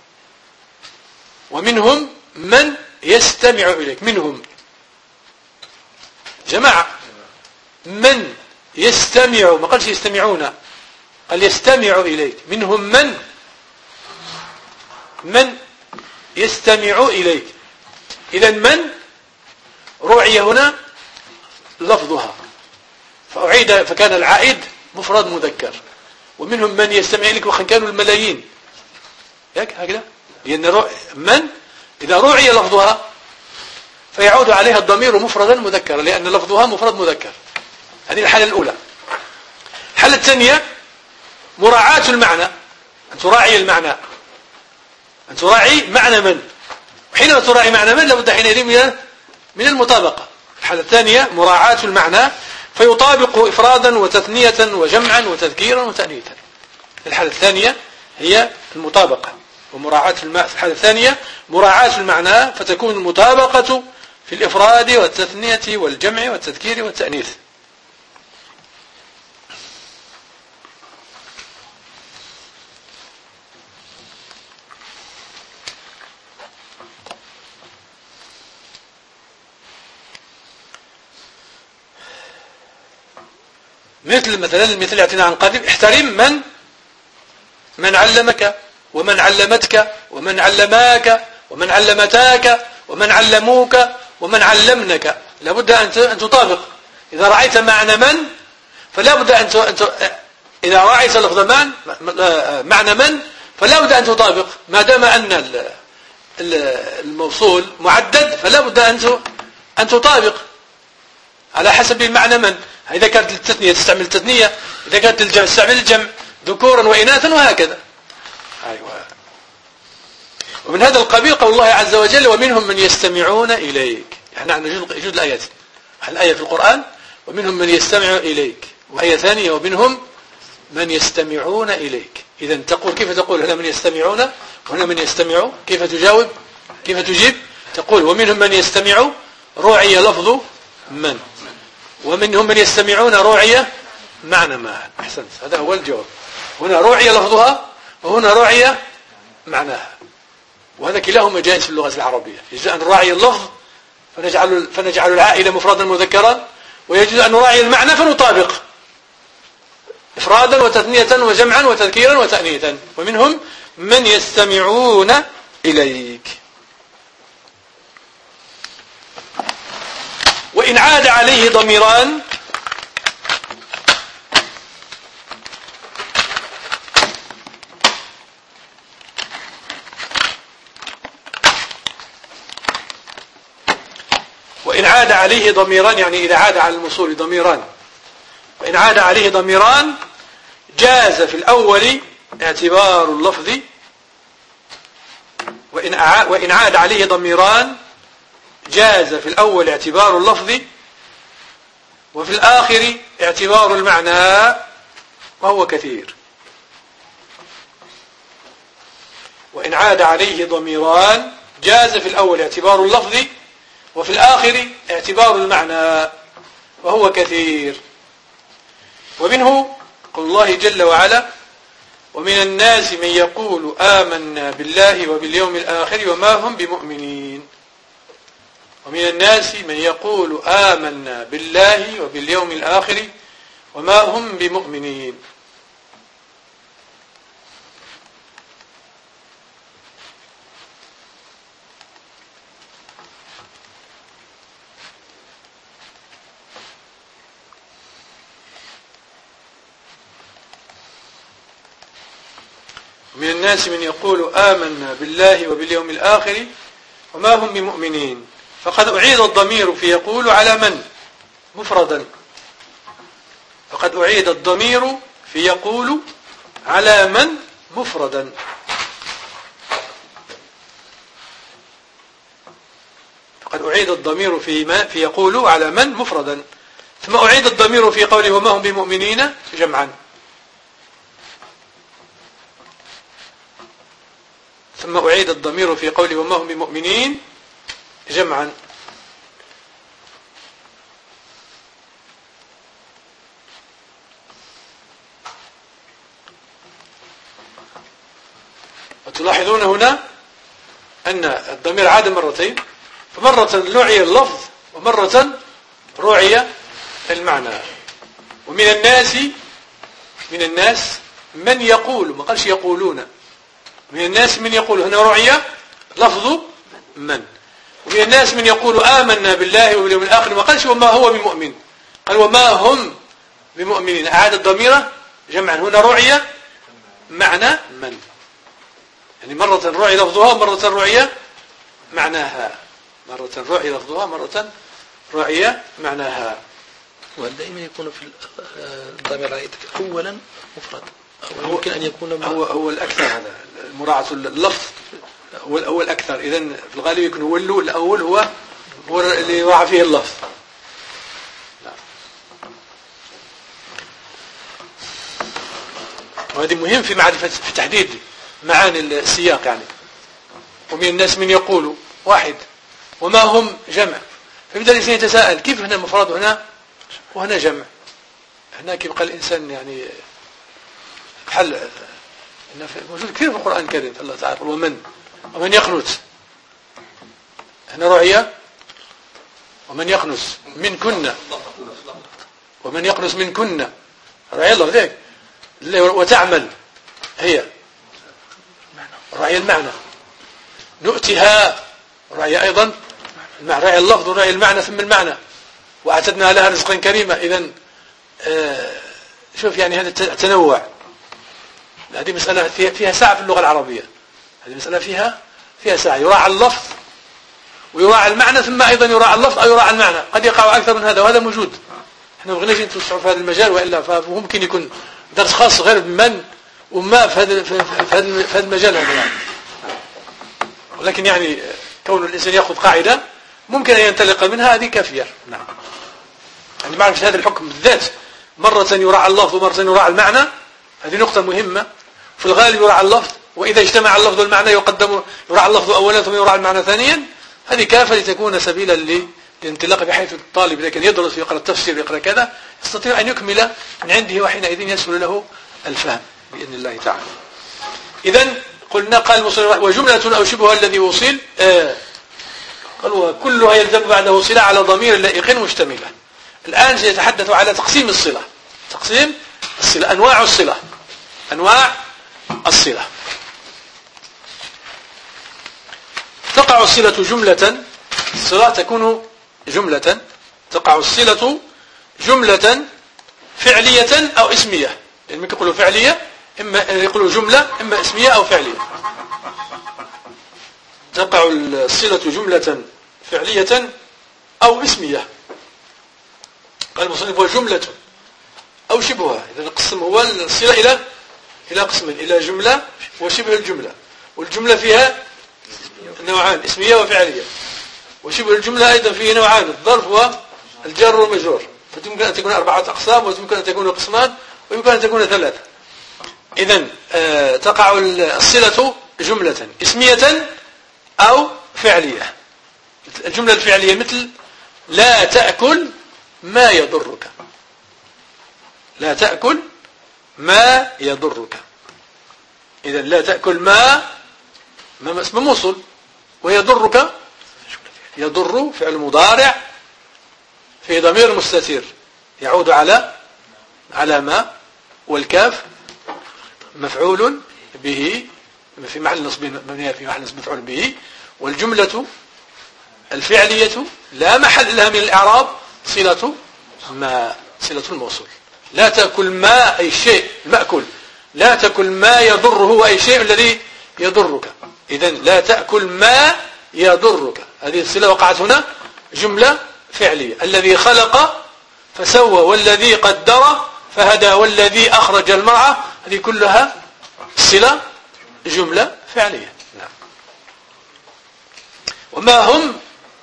ومنهم من يستمع إليك، منهم جماعة. من يستمع، ما قالش يستمعون، قال يستمع إليك. منهم من يستمع إليك. إذا من رعي هنا لفظها فأعيد، فكان العائد مفرد مذكر. ومنهم من يستمع إليك وخن كانوا الملايين هكذا، لأن من إذا رعي لفظها فيعود عليها الضمير مفردا مذكرا، لأن لفظها مفرد مذكر. هذه الحالة الأولى. الحالة الثانية مراعاة المعنى، أن تراعي المعنى، أن تراعي معنى من. وحينما تراعي معنى من لابد حينئذ من المطابقة. الحالة الثانية مراعاة المعنى فيطابق إفرادا وتثنية وجمعا وتذكيرا وتأنيثا. الحالة الثانية هي المطابقة ومراعاة الحالة الثانية مراعاة المعنى فتكون المطابقة في الإفراد والتثنية والجمع والتذكير والتأنيث. مثلا المثال يأتينا عن قريب: احترم من علمك ومن علمتك ومن علماك ومن علمتاك ومن علموك ومن علمنك. لابد أن تطابق. إذا رأيت معنى من فلا بد إذا رأيت لفظ معنى من فلا بد أن تطابق. ما دام أن الموصول معدد فلا بد أن تطابق على حسب المعنى من. إذا كانت التثنية تستعمل التثنية، إذا كانت الجمع تستعمل الجمع، ذكورا وإناثا وهكذا. أيوة. ومن هذا القبيل قول الله عز وجل: ومنهم من يستمعون إليك. نحن يجوز الآيات، الآية في القرآن ومنهم من يستمع إليك، وآية ثانية ومنهم من يستمعون إليك. إذا تقول كيف تقول هنا من يستمعون وهنا من يستمعوا؟ كيف تجاوب؟ كيف تجيب؟ تقول ومنهم من يستمع رعي لفظ من، ومنهم من يستمعون رعي معنى ما. أحسنت، هذا هو الجواب. هنا رعي لفظها وهنا رعي معناها، وهذا كلاهما جائز في اللغة العربية. يجوز أن نراعي اللفظ فنجعل العائلة مفردا مذكرا، ويجوز أن نراعي المعنى فنطابق إفرادا وتثنية وجمعا وتذكيرا وتأنيثا. ومنهم من يستمعون إليك. وإن عاد عليه ضميران يعني إذا عاد على الموصول ضميران، وإن عاد عليه ضميران جاز في الأول اعتبار اللفظ، وإن عاد عليه ضميران جاز في الأول اعتبار اللفظ، وفي الآخر اعتبار المعنى، وهو كثير. وإن عاد عليه ضميران جاز في الأول اعتبار اللفظ، وفي الآخر اعتبار المعنى، وهو كثير. ومنه قول الله جل وعلا: ومن الناس من يقول آمنا بالله وباليوم الآخر وما هم بمؤمنين. ومن الناس من يقول آمنا بالله وباليوم الآخر وما هم بمؤمنين. من الناس من يقول آمنا بالله وباليوم الآخر وما هم بمؤمنين. فقد أعيد الضمير في يقول على من مفردا. فقد أعيد الضمير في يقول على من مفردا. فقد أعيد الضمير في يقول على من مفردا، ثم أعيد الضمير في قوله وما هم بمؤمنين جمعا، ثم أعيد الضمير في قوله وما هم بمؤمنين جمعا. وتلاحظون هنا أن الضمير عاد مرتين، فمرة رعي اللفظ ومرة رعي المعنى. ومن الناس من يقول، ما قالش يقولون. من الناس من يقول، هنا رعية لفظ من. ومن الناس من يقول آمنا بالله واليوم الآخر، ما قالش وما هو بمؤمن، قال وما هم بمؤمنين. أعاد الضميرة جمعا، هنا رعية معنى من، يعني مرة رعي لفظها مرة رعية معناها، مرة رعي لفظها مرة رعي معناها. ودائما يكون في الضمير العائد أولا مفرد، أو يمكن أن يكون هو الأكثر، هذا مراعاة اللفظ هو الأكثر. إذن في الغالب يكون هو الأول هو اللي يراعى فيه اللفظ. وهذا مهم في معرفة، في تحديد معاني السياق يعني. ومن الناس من يقول واحد وما هم جمع، فيبدأ الإنسان يتساءل كيف هنا مفرد هنا وهنا جمع. هنا كيف قال الإنسان يعني حل موجود كثير في القرآن الكريم. الله تعالى ومن يقنت، هنا رعية ومن يقنت من كنا، ومن يقنت من كنا رعية الله ذاك. وتعمل هي رعي المعنى، نؤتها رعي أيضا المعنى، رعي اللفظ ورعي المعنى ثم المعنى، وأعتدنا لها رزقا كريما. إذن شوف يعني هذا التنوع، هذه مسألة فيها ساعة في اللغة العربية، هذه مسألة فيها ساعة، يراعى اللفظ ويراعى المعنى ثم أيضا يراعى اللفظ أو يراعى المعنى. قد يقع أكثر من هذا، وهذا موجود. احنا ما بغيناش نتوسعوا في هذا المجال، وإلا فممكن يكون درس خاص غير بمن وما في هذا المجال هذا يعني. ولكن يعني كون الإنسان يأخذ قاعدة ممكن أن ينطلق منها، هذه كافية. نعم، يعني معرفة هذا الحكم بالذات، مرة يراعى اللفظ ومرة يراعى المعنى، هذه نقطة مهمة. في الغالب يراعى اللفظ، وإذا اجتمع اللفظ والمعنى يراعى اللفظ أولا ثم يراعى المعنى ثانيا. هذه كافة لتكون سبيلا للانطلاق، بحيث الطالب لكن يدرس يقرأ التفسير يقرأ كذا يستطيع أن يكمل من عنده، وحينئذ يسهل له الفهم بإذن الله تعالى. إذن قلنا قال المصنف وجملة أو شبه الذي وصل قال وكلها يلزم بعده صلة على ضمير لائق مشتملة. الآن سيتحدث على تقسيم الصلة، تقسيم الصلة، أنواع الصلة، أنواع الصلة. تقع الصلة جملة، الصلة تكون جملة، تقع الصلة جملة فعلية أو اسمية، يعني ممكن يقولوا فعلية، إما يقولوا جملة، إما اسمية أو فعلية. تقع الصلة جملة فعلية أو اسمية. قال المصنف وجملة أو شبهها. إذا قسم هو الصلة إلى قسمين، إلى جملة وشبه الجملة. والجملة فيها نوعان، اسمية وفعلية. وشبه الجملة أيضا فيه نوعان، الظرف والجر والمجرور. فيمكن أن تكون 4 أقسام، ويمكن أن تكون قسمان، ويمكن أن تكون 3. إذن تقع الصلة جملة اسمية أو فعلية. الجملة الفعلية مثل لا تأكل ما يضرك، لا تأكل ما يضرك. إذن لا تأكل ما اسم موصول، ويضرك يضر فعل مضارع في ضمير مستتر يعود على ما، والكاف مفعول به في محل نصب، مبنية في محل نصب مفعول به. والجملة الفعلية لا محل لها من الإعراب صلة ما، صلة الموصول. لا تأكل ما أي شيء المأكل، لا تأكل ما يضره أي شيء الذي يضرك. إذن لا تأكل ما يضرك، هذه الصلة وقعت هنا جملة فعلية. الذي خلق فسوى، والذي قدر فهدى، والذي أخرج المرعى، هذه كلها صلة جملة فعلية. نعم. وما هم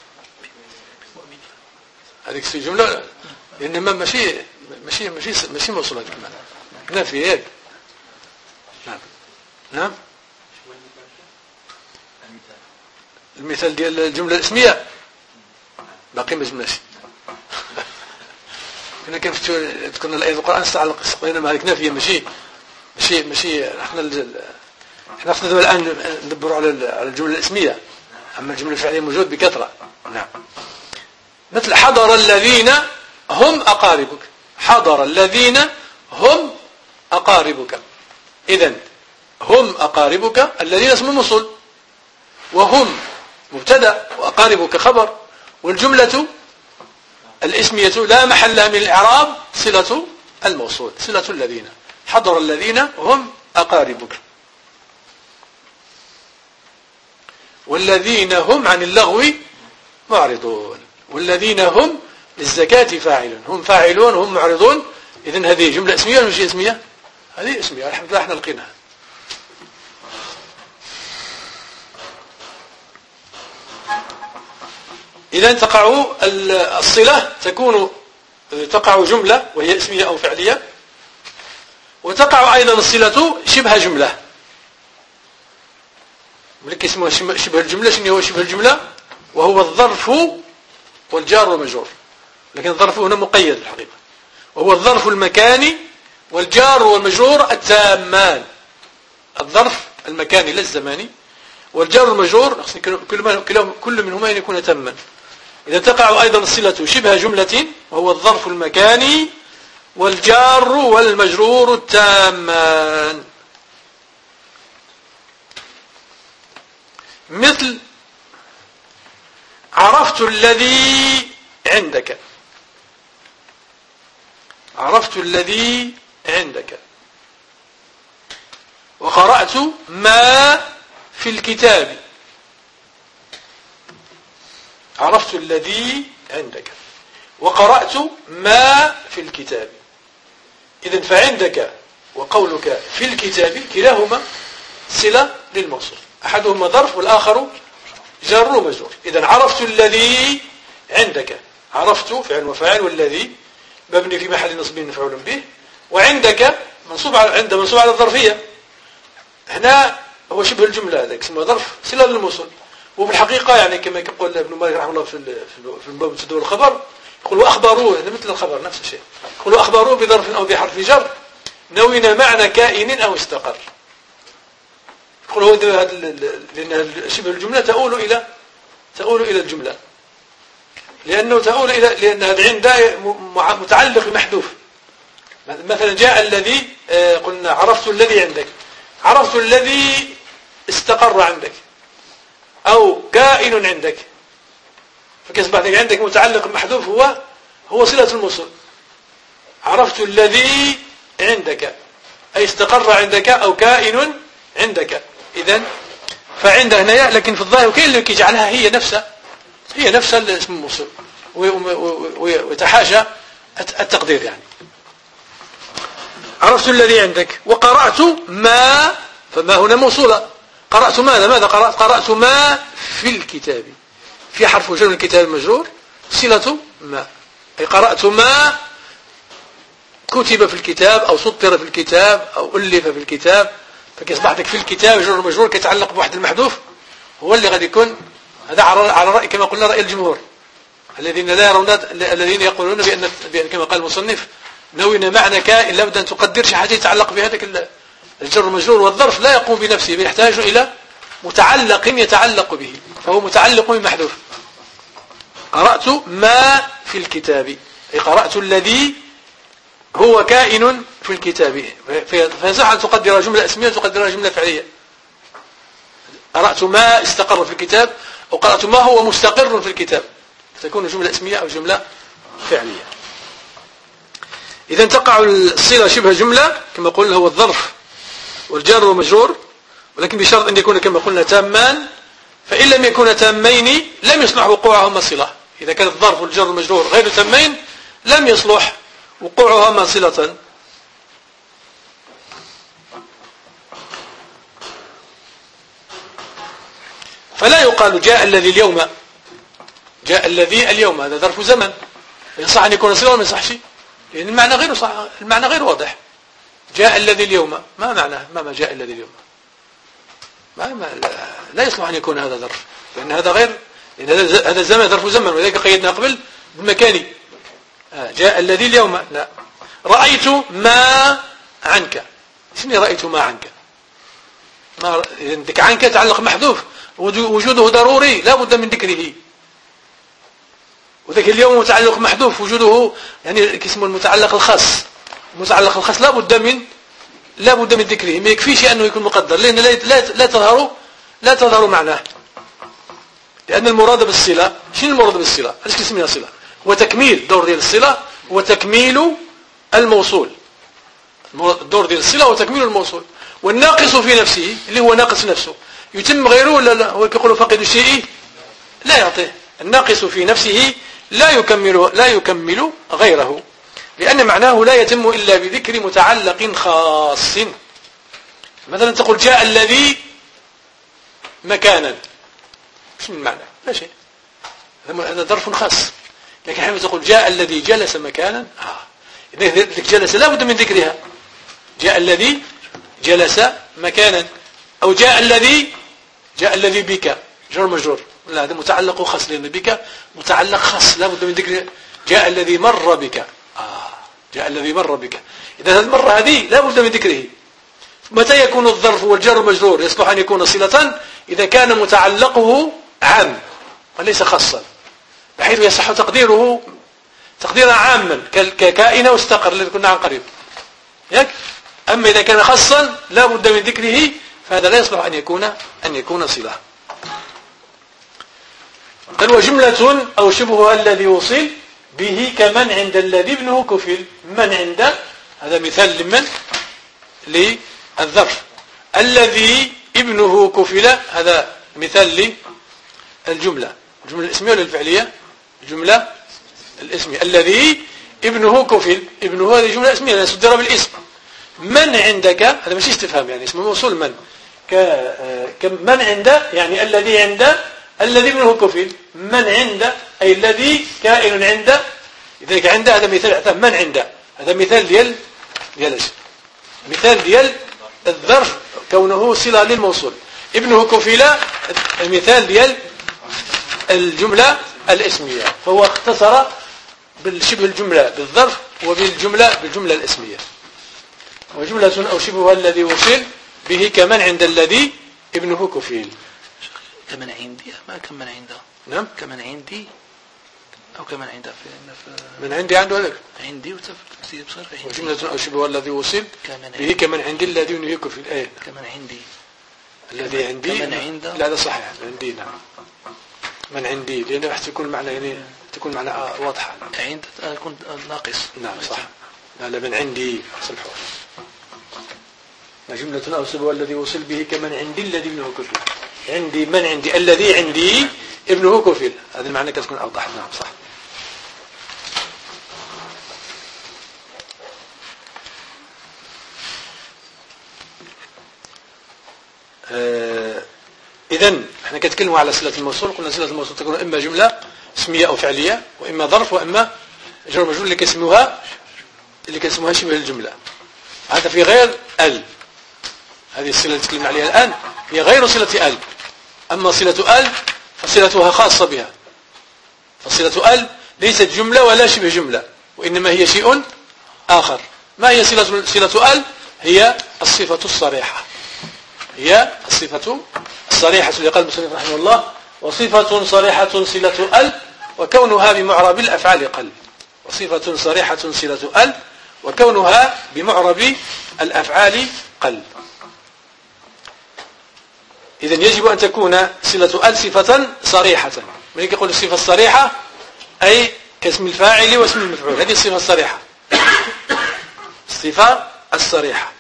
هذه جملة، إنما ماشي موصولة كمان، نافية هيك. نعم. نعم. المثال ديال الجملة الاسمية باقي ما جبناش. كنا ذكرنا الآية في القرآن استعلق بينما هذيك نافية ماشي احنا نقصد الآن ندبروا على الجملة الاسمية، أما الجملة الفعلية موجود بكثرة. نعم. مثل حضر الذين هم أقاربك، حضر الذين هم أقاربك. إذن هم أقاربك الذين اسم موصول، وهم مبتدأ وأقاربك خبر، والجملة الاسمية لا محل لها من الإعراب صلة الموصول، صلة الذين. حضر الذين هم أقاربك. والذين هم عن اللغو معرضون، والذين هم للزكاة فاعلون، هم فاعلون هم معرضون. إذن هذه جملة اسمية ولا مش اسمية؟ هذه اسمية، الحمد لله احنا لقيناها. إذا تقع الصلة تقع جملة وهي اسمية أو فعلية، وتقع أيضا الصلة شبه جملة. ملك اسمه شبه الجملة. شنو هو شبه الجملة؟ وهو الظرف والجار والمجرور، لكن الظرف هنا مقيد الحقيقة، وهو الظرف المكاني والجار والمجرور التامان. الظرف المكاني لا الزماني، والجار والمجرور كل منهما يكون تاما. إذا تقع أيضا الصلة شبه جملة وهو الظرف المكاني والجار والمجرور التامان. مثل عرفت الذي عندك، عرفت الذي عندك، وقرأت ما في الكتاب. عرفت الذي عندك وقرأت ما في الكتاب. إذن فعندك وقولك في الكتاب كلاهما صلة للموصول، أحدهما ظرف والآخر جار ومجرور. إذن عرفت الذي عندك، عرفت فعل وفاعل، والذي مبني في محل نصب مفعول به، وعندك منصوب على الظرفية. هنا هو شبه الجملة، هذا اسمه ظرف صلة للموصول. وبالحقيقة يعني كما يقول ابن مالك رحمه الله في باب تدور الخبر، يقول وأخبروه، هذا مثل الخبر نفس الشيء، يقول وأخبروه بظرف أو بحرف جر نوين معنى كائن أو استقر. يقول هو لأن شبه الجملة تؤول إلى الجملة، لأنه تؤول لأن هذا عند متعلق محذوف. مثلا جاء الذي، قلنا عرفت الذي عندك، عرفت الذي استقر عندك أو كائن عندك، فكيصبح عندك متعلق محذوف هو صلة الموصول. عرفت الذي عندك أي استقر عندك أو كائن عندك. إذن فعند هنا، لكن في الظاهر كاين اللي يجعلها هي نفسها الاسم الموصول ويتحاشى التقدير يعني. عرفت الذي عندك وقرأت ما، فما هنا موصولة. قرأت ماذا قرأت ما في الكتاب، في حرف جر من الكتاب المجرور صلة ما، أي قرأت ما كتب في الكتاب أو سطر في الكتاب أو ألف في الكتاب. فكيصبح لك في الكتاب جر مجرور كيتعلق بواحد المحذوف، هو اللي غادي يكون هذا على رأي كما قلنا رأي الجمهور الذين لا يرون، الذين يقولون بأن كما قال المصنف نوين معنى كائن، لابد أن تقدر شي حاجة يتعلق بهذاك الجر المجرور، والظرف لا يقوم بنفسه بل يحتاج إلى متعلق يتعلق به، فهو متعلق بمحذوف. قرأت ما في الكتاب أي قرأت الذي هو كائن في الكتاب، فيصح أن تقدر جملة اسمية تقدرها جملة فعلية. قرأت ما استقر في الكتاب أو قرأت ما هو مستقر في الكتاب، فتكون جملة اسمية أو جملة فعلية. إذا تقع الصلة شبه جملة كما قلنا هو الظرف والجار ومجرور، ولكن بشرط أن يكون كما قلنا تامان، فإن لم يكون تامين لم يصلح وقوعهما صلة. إذا كان الظرف والجار والمجرور غير تامين لم يصلح وقوعهما صلة. فلا يقال جاء الذي اليوم، جاء الذي اليوم، هذا ظرف زمن، يصح أن يكون صلة ولا ما يصحش، لأن المعنى غير صح، المعنى غير واضح. جاء الذي اليوم ما معناه؟ ما جاء الذي اليوم؟ لا يصلح أن يكون هذا ظرف، لأن هذا غير، لأن هذا زمن ظرف زمن، ولذلك قيدنا قبل بالمكاني. جاء الذي اليوم لا. رأيت ما عنك، شنو رأيت ما عنك؟ ما عندك عنك تعلق محذوف وجوده ضروري لا بد من ذكره، وذاك اليوم متعلق محذوف وجوده يعني اسمه المتعلق الخاص. المتعلق الخاص لا بد من لا بد من ذكره، ما يكفيش أنه يكون مقدر، لأن لا تظهر معناه. لأن المراد بالصلة، شنو المراد بالصلة؟ علاش كنسميها صلة؟ هو تكميل، دور ديال الصلة هو تكميل الموصول. الدور ديال الصلة هو تكميل الموصول، والناقص في نفسه اللي هو ناقص نفسه يتم غيره ولا لا؟ هو كيقولوا فاقد الشيء لا يعطيه. الناقص في نفسه لا يكمل غيره، لأن معناه لا يتم إلا بذكر متعلق خاص. مثلا تقول جاء الذي مكانا، شنو المعنى؟ لا شيء، هذا ظرف خاص. لكن حينما تقول جاء الذي جلس مكانا، إذا جلس لا بد من ذكرها. جاء الذي جلس مكانا، أو جاء الذي بك، جر مجرور، لا هذا متعلق خاص، لأن بك متعلق خاص لا بد من ذكر. جاء الذي مر بك، جاء الذي مر بك، إذا المرة هذه لا بد من ذكره. متى يكون الظرف والجر مجرور يصلح أن يكون صلة؟ إذا كان متعلقه عام وليس خاصا، بحيث يصح تقديرا عاما ككائن واستقر الذي كنا عن قريب. أما إذا كان خاصا لا بد من ذكره، فهذا لا يصلح أن يكون صلة. بل وجملة أو شبهها الذي وصل به كمن عند الذي ابنه كفل. من عند، هذا مثال لمن؟ للظرف. الذي ابنه كفل، هذا مثال للجملة. الجملة الاسمية ولا الفعلية؟ الجملة الاسمية. الذي ابنه كفل، ابنه هذه جملة اسمية لا صدر بالاسم. من عندك، هذا مش استفهام، يعني اسم موصول. من من عند، يعني الذي عند الذي ابنه كفل. من عند أي الذي كائن عند. لذلك عند هذا مثال من عند، هذا مثال ديال مثال ديال الظرف كونه صلة للموصول. ابنه كفل مثال ديال الجملة الاسمية، فهو اختصر بالشبه الجملة بالظرف وبالجملة الاسمية. وجملة أو شبهها الذي وصل به كمن عند الذي ابنه كفيل. كمن عندي، ما كمن عنده. نعم، كمن عندي أو كمن عنده من عندي عنده لك عندي وتفسير بصير. وجملة أو شبهها الذي وصل به كمن عندي الذي ابنه كفيل. أي كمن عندي الذي عندي، كمن عنده. لا هذا صحيح، عندي. نعم، من عندي، لأنه راح تكون معنى يعني تكون معنى واضحة. عند يكون ناقص. نعم صح. لا من عندي صلحوا. جملة أو شبهها الذي وصل به كمن عندي الذي ابنه كفيل. عندي من عندي الذي عندي ابنه كفيل، هذا المعنى كتكون أوضح. نعم صح. إذن احنا كنتكلموا على صلة الموصول. قلنا صلة الموصول تكون إما جملة اسمية أو فعلية، وإما ظرف، وإما جر مجرور اللي كنسموها شبه الجملة. هذا في غير ال. هذه الصلة اللي نتكلم عليها الآن هي غير صلة ال. أما صلة ال فصلتها خاصة بها. فصلة ال ليست جملة ولا شبه جملة، وإنما هي شيء آخر. ما هي صلة ال؟ هي الصفة الصريحة. هي الصفة الصريحة اللي قال المصنف رحمه الله: وصفة صريحة صلة ال وكونها بمعرب الأفعال قل. وصفة صريحة صلة ال وكونها بمعرب الأفعال قل. إذن يجب أن تكون صلة ال صفة صريحة. من يقول الصفة الصريحة أي كاسم الفاعل واسم المفعول، هذه الصفة الصريحة. الصفة الصريحة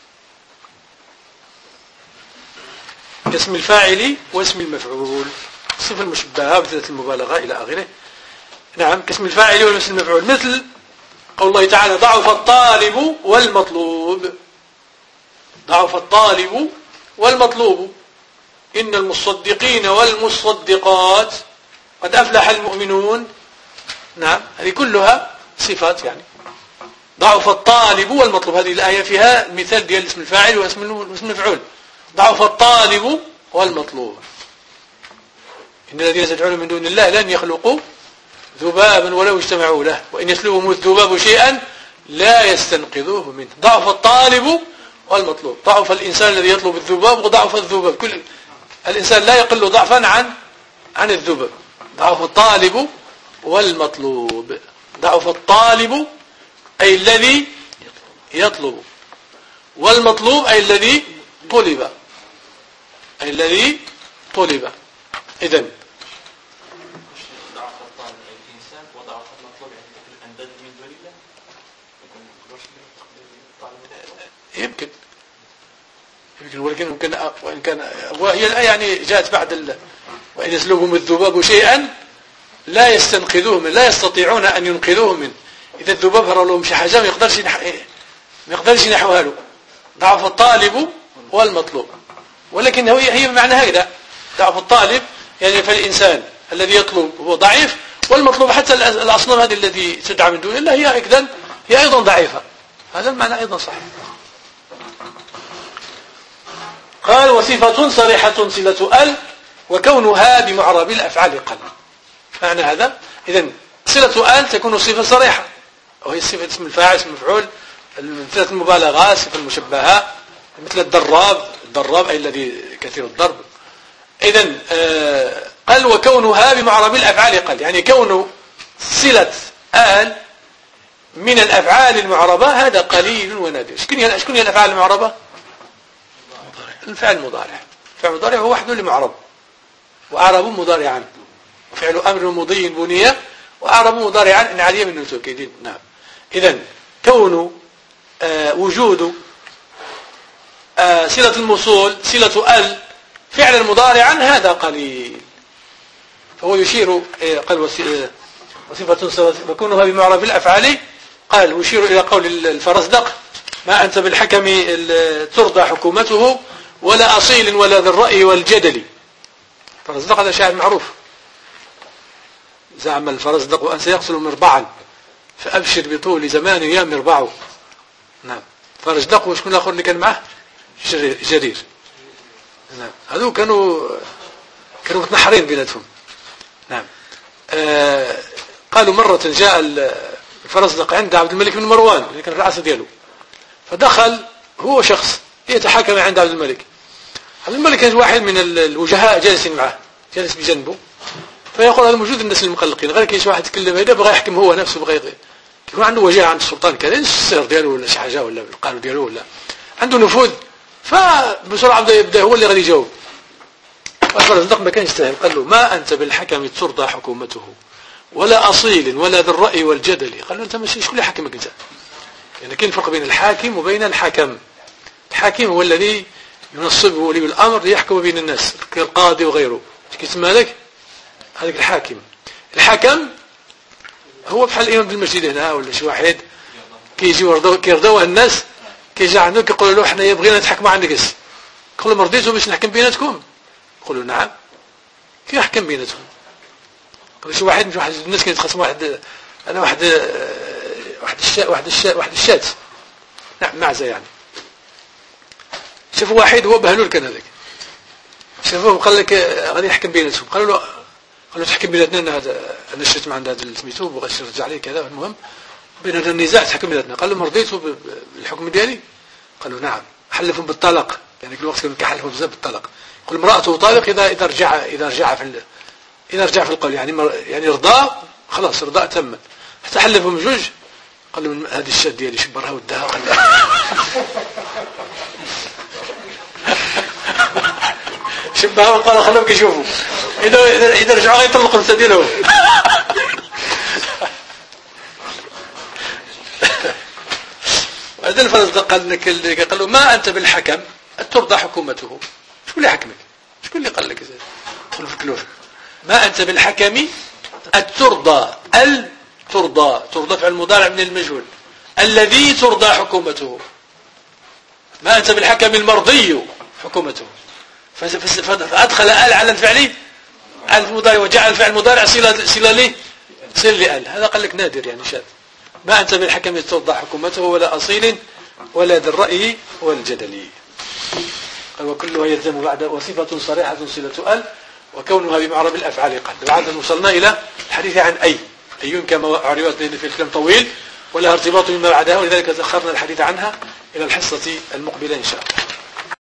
كاسم الفاعل واسم المفعول، الصفة المشبهة بثلاث المبالغة إلى آخره. نعم، كاسم الفاعل واسم المفعول، مثل قول الله تعالى: ضعف الطالب والمطلوب. ضعف الطالب والمطلوب، إن المصدقين والمصدقات قد أفلح المؤمنون. نعم، هذه كلها صفات. يعني ضعف الطالب والمطلوب، هذه الآية فيها المثال ديال اسم الفاعل واسم المفعول. ضعف الطالب والمطلوب. إن الذين تدعون من دون الله لن يخلقوا ذبابا ولو اجتمعوا له وإن يسلبهم الذباب شيئا لا يستنقذوه منه. ضعف الطالب والمطلوب. ضعف الإنسان الذي يطلب الذباب وضعف الذباب. كل الإنسان لا يقل ضعفا عن الذباب. ضعف الطالب والمطلوب. ضعف الطالب أي الذي يطلب، والمطلوب أي الذي طلب، أي الذي طلب. إذن ضعف الطالب الإنسان وضعف المطلوب يعني تكون الأنداد من دون الله يمكن ولكن وإن كان وهي الآية يعني جاءت بعد وإن يسلبهم الذباب شيئا لا يستنقذوه منه، لا يستطيعون أن ينقذوه منه. إذا الذباب هرب لهم شي حاجة ما يقدرش ينحوها له. ضعف الطالب والمطلوب، ولكن هي معنى هكذا. ضعف الطالب يعني فالإنسان الذي يطلب هو ضعيف، والمطلوب حتى الأصنام هذه التي تدعى من دون الله هي أيضا ضعيفة. هذا المعنى أيضا صحيح. قال وصفة صريحة صلة ال وكونها بمعرب الأفعال قل. معنى هذا إذن صلة ال تكون صفة صريحة، وهي صفة اسم الفاعل اسم المفعول، صفة المبالغة صفة المشبهة، مثل الضراب أي الذي كثير الضرب. إذن قال وكونها بمعرب الأفعال قل، يعني كون صلة ال من الأفعال المعربة هذا قليل ونادر. شكون هي الأفعال المعربة؟ الفعل المضارع. الفعل المضارع هو وحده لمعرب، وأعرب مضارعا، فعل أمر مضي بنية، وأعرب مضارعا إن علي من التوكيد. نعم. إذن كون وجود صلة الموصول صلة ال فعلا مضارعا هذا قليل. فهو يشير قال وصفة وكونها بمعرب الأفعال قال ويشير إلى قول الفرزدق ما أنت بالحكم ترضى حكومته ولا أصيل ولا ذي الرأي والجدل. الفرزدق هذا شاعر معروف. زعم الفرزدق أن سيغسل مربعا فأبشر بطول زمان يا مربع. نعم. فرزدق وشكون الآخر اللي كان معه؟ جرير. نعم. هذو كانوا متنحرين بيناتهم. نعم. قالوا مرة جاء الفرزدق عند عبد الملك بن مروان اللي كان الرئاسة دياله، فدخل هو شخص يتحكم عند عبد الملك. عبد الملك كان واحد من الوجهاء جالسين معه، جالس بجنبه، فيقول هذا موجود الناس المقلقين، غير كاين شي واحد يتكلم هذا بغى يحكم هو نفسه، بغى يكون عنده وجهه عند السلطان كذا السر ديالو ولا شي حاجه ولا القانون ديالو ولا عنده نفوذ، فبسرعه يبدا هو اللي غادي يجاوب. فالفرزدق ما كانش يستاهل، قال له ما انت بالحكم ترضى حكومته ولا اصيل ولا ذي الراي والجدل. قال له انت ماشي شكون اللي حكمك انت؟ يعني كاين فرق بين الحاكم وبين الحكم. الحاكم هو الذي ينصبه ولي الامر ليحكم بين الناس كالقاضي وغيره، كيسمى لك هذاك الحاكم. الحكم هو بحال الامام بالمسجد هنا ولا شي واحد كيجي كيرضاوه الناس، كيجي عنده كيقولوا له حنايا بغينا نتحكموا عندك، يقول له مرضيتوا باش نحكم بيناتكم؟ يقولوا نعم. كيحكم بيناتهم؟ قال شي واحد الناس كيتخاصموا واحد الشات نعم معزه يعني. شافوا واحد هو بهلول كان هذاك، شافوه وقال لك غادي يحكم بيناتهم. قالوا له تحكم بيناتنا، هذا انا شفت عند هذا سميتو بغى يرجع عليه كذا. المهم بين هذا النزاع تحكم بيناتنا. قال له مرضيتوا بالحكم ديالي؟ قالوا نعم. حلفهم بالطلاق، يعني كل وقت كانوا كيحلفوا بزاف بالطلاق. يقول امراته طالق اذا رجع في القول، يعني رضا خلاص رضا تم. حتى حلفهم جوج. قال له هذه الشات ديالي شبرها ودها. قال شبهها وقال خلوهم كيشوفوا اذا رجعوا غيطلقوا النساء ديالهم. هذا الفرزدق قال لك قال له ما انت بالحكم ترضى حكومته. شكون اللي حكمك؟ شكون اللي قال لك دخل في الكلوف؟ ما انت بالحكم ترضى ترضى فعل المضارع من المجهول الذي ترضى حكومته. ما انت بالحكم المرضي حكومته، فادخل ال على الفعل المضارع وجعل الفعل المضارع صله لال. هذا قال لك نادر يعني شاذ. ما انت بالحكم ترضى حكومته ولا اصيل ولا ذي الراي والجدل. قال وكلها يلزم بعد وصفه صريحه صله ال وكونها بمعرب الافعال قل. بعد وصلنا الى الحديث عن اي كما عرفت في الكلام طويل ولها ارتباط بما بعدها، ولذلك اخرنا الحديث عنها الى الحصه المقبله ان شاء الله.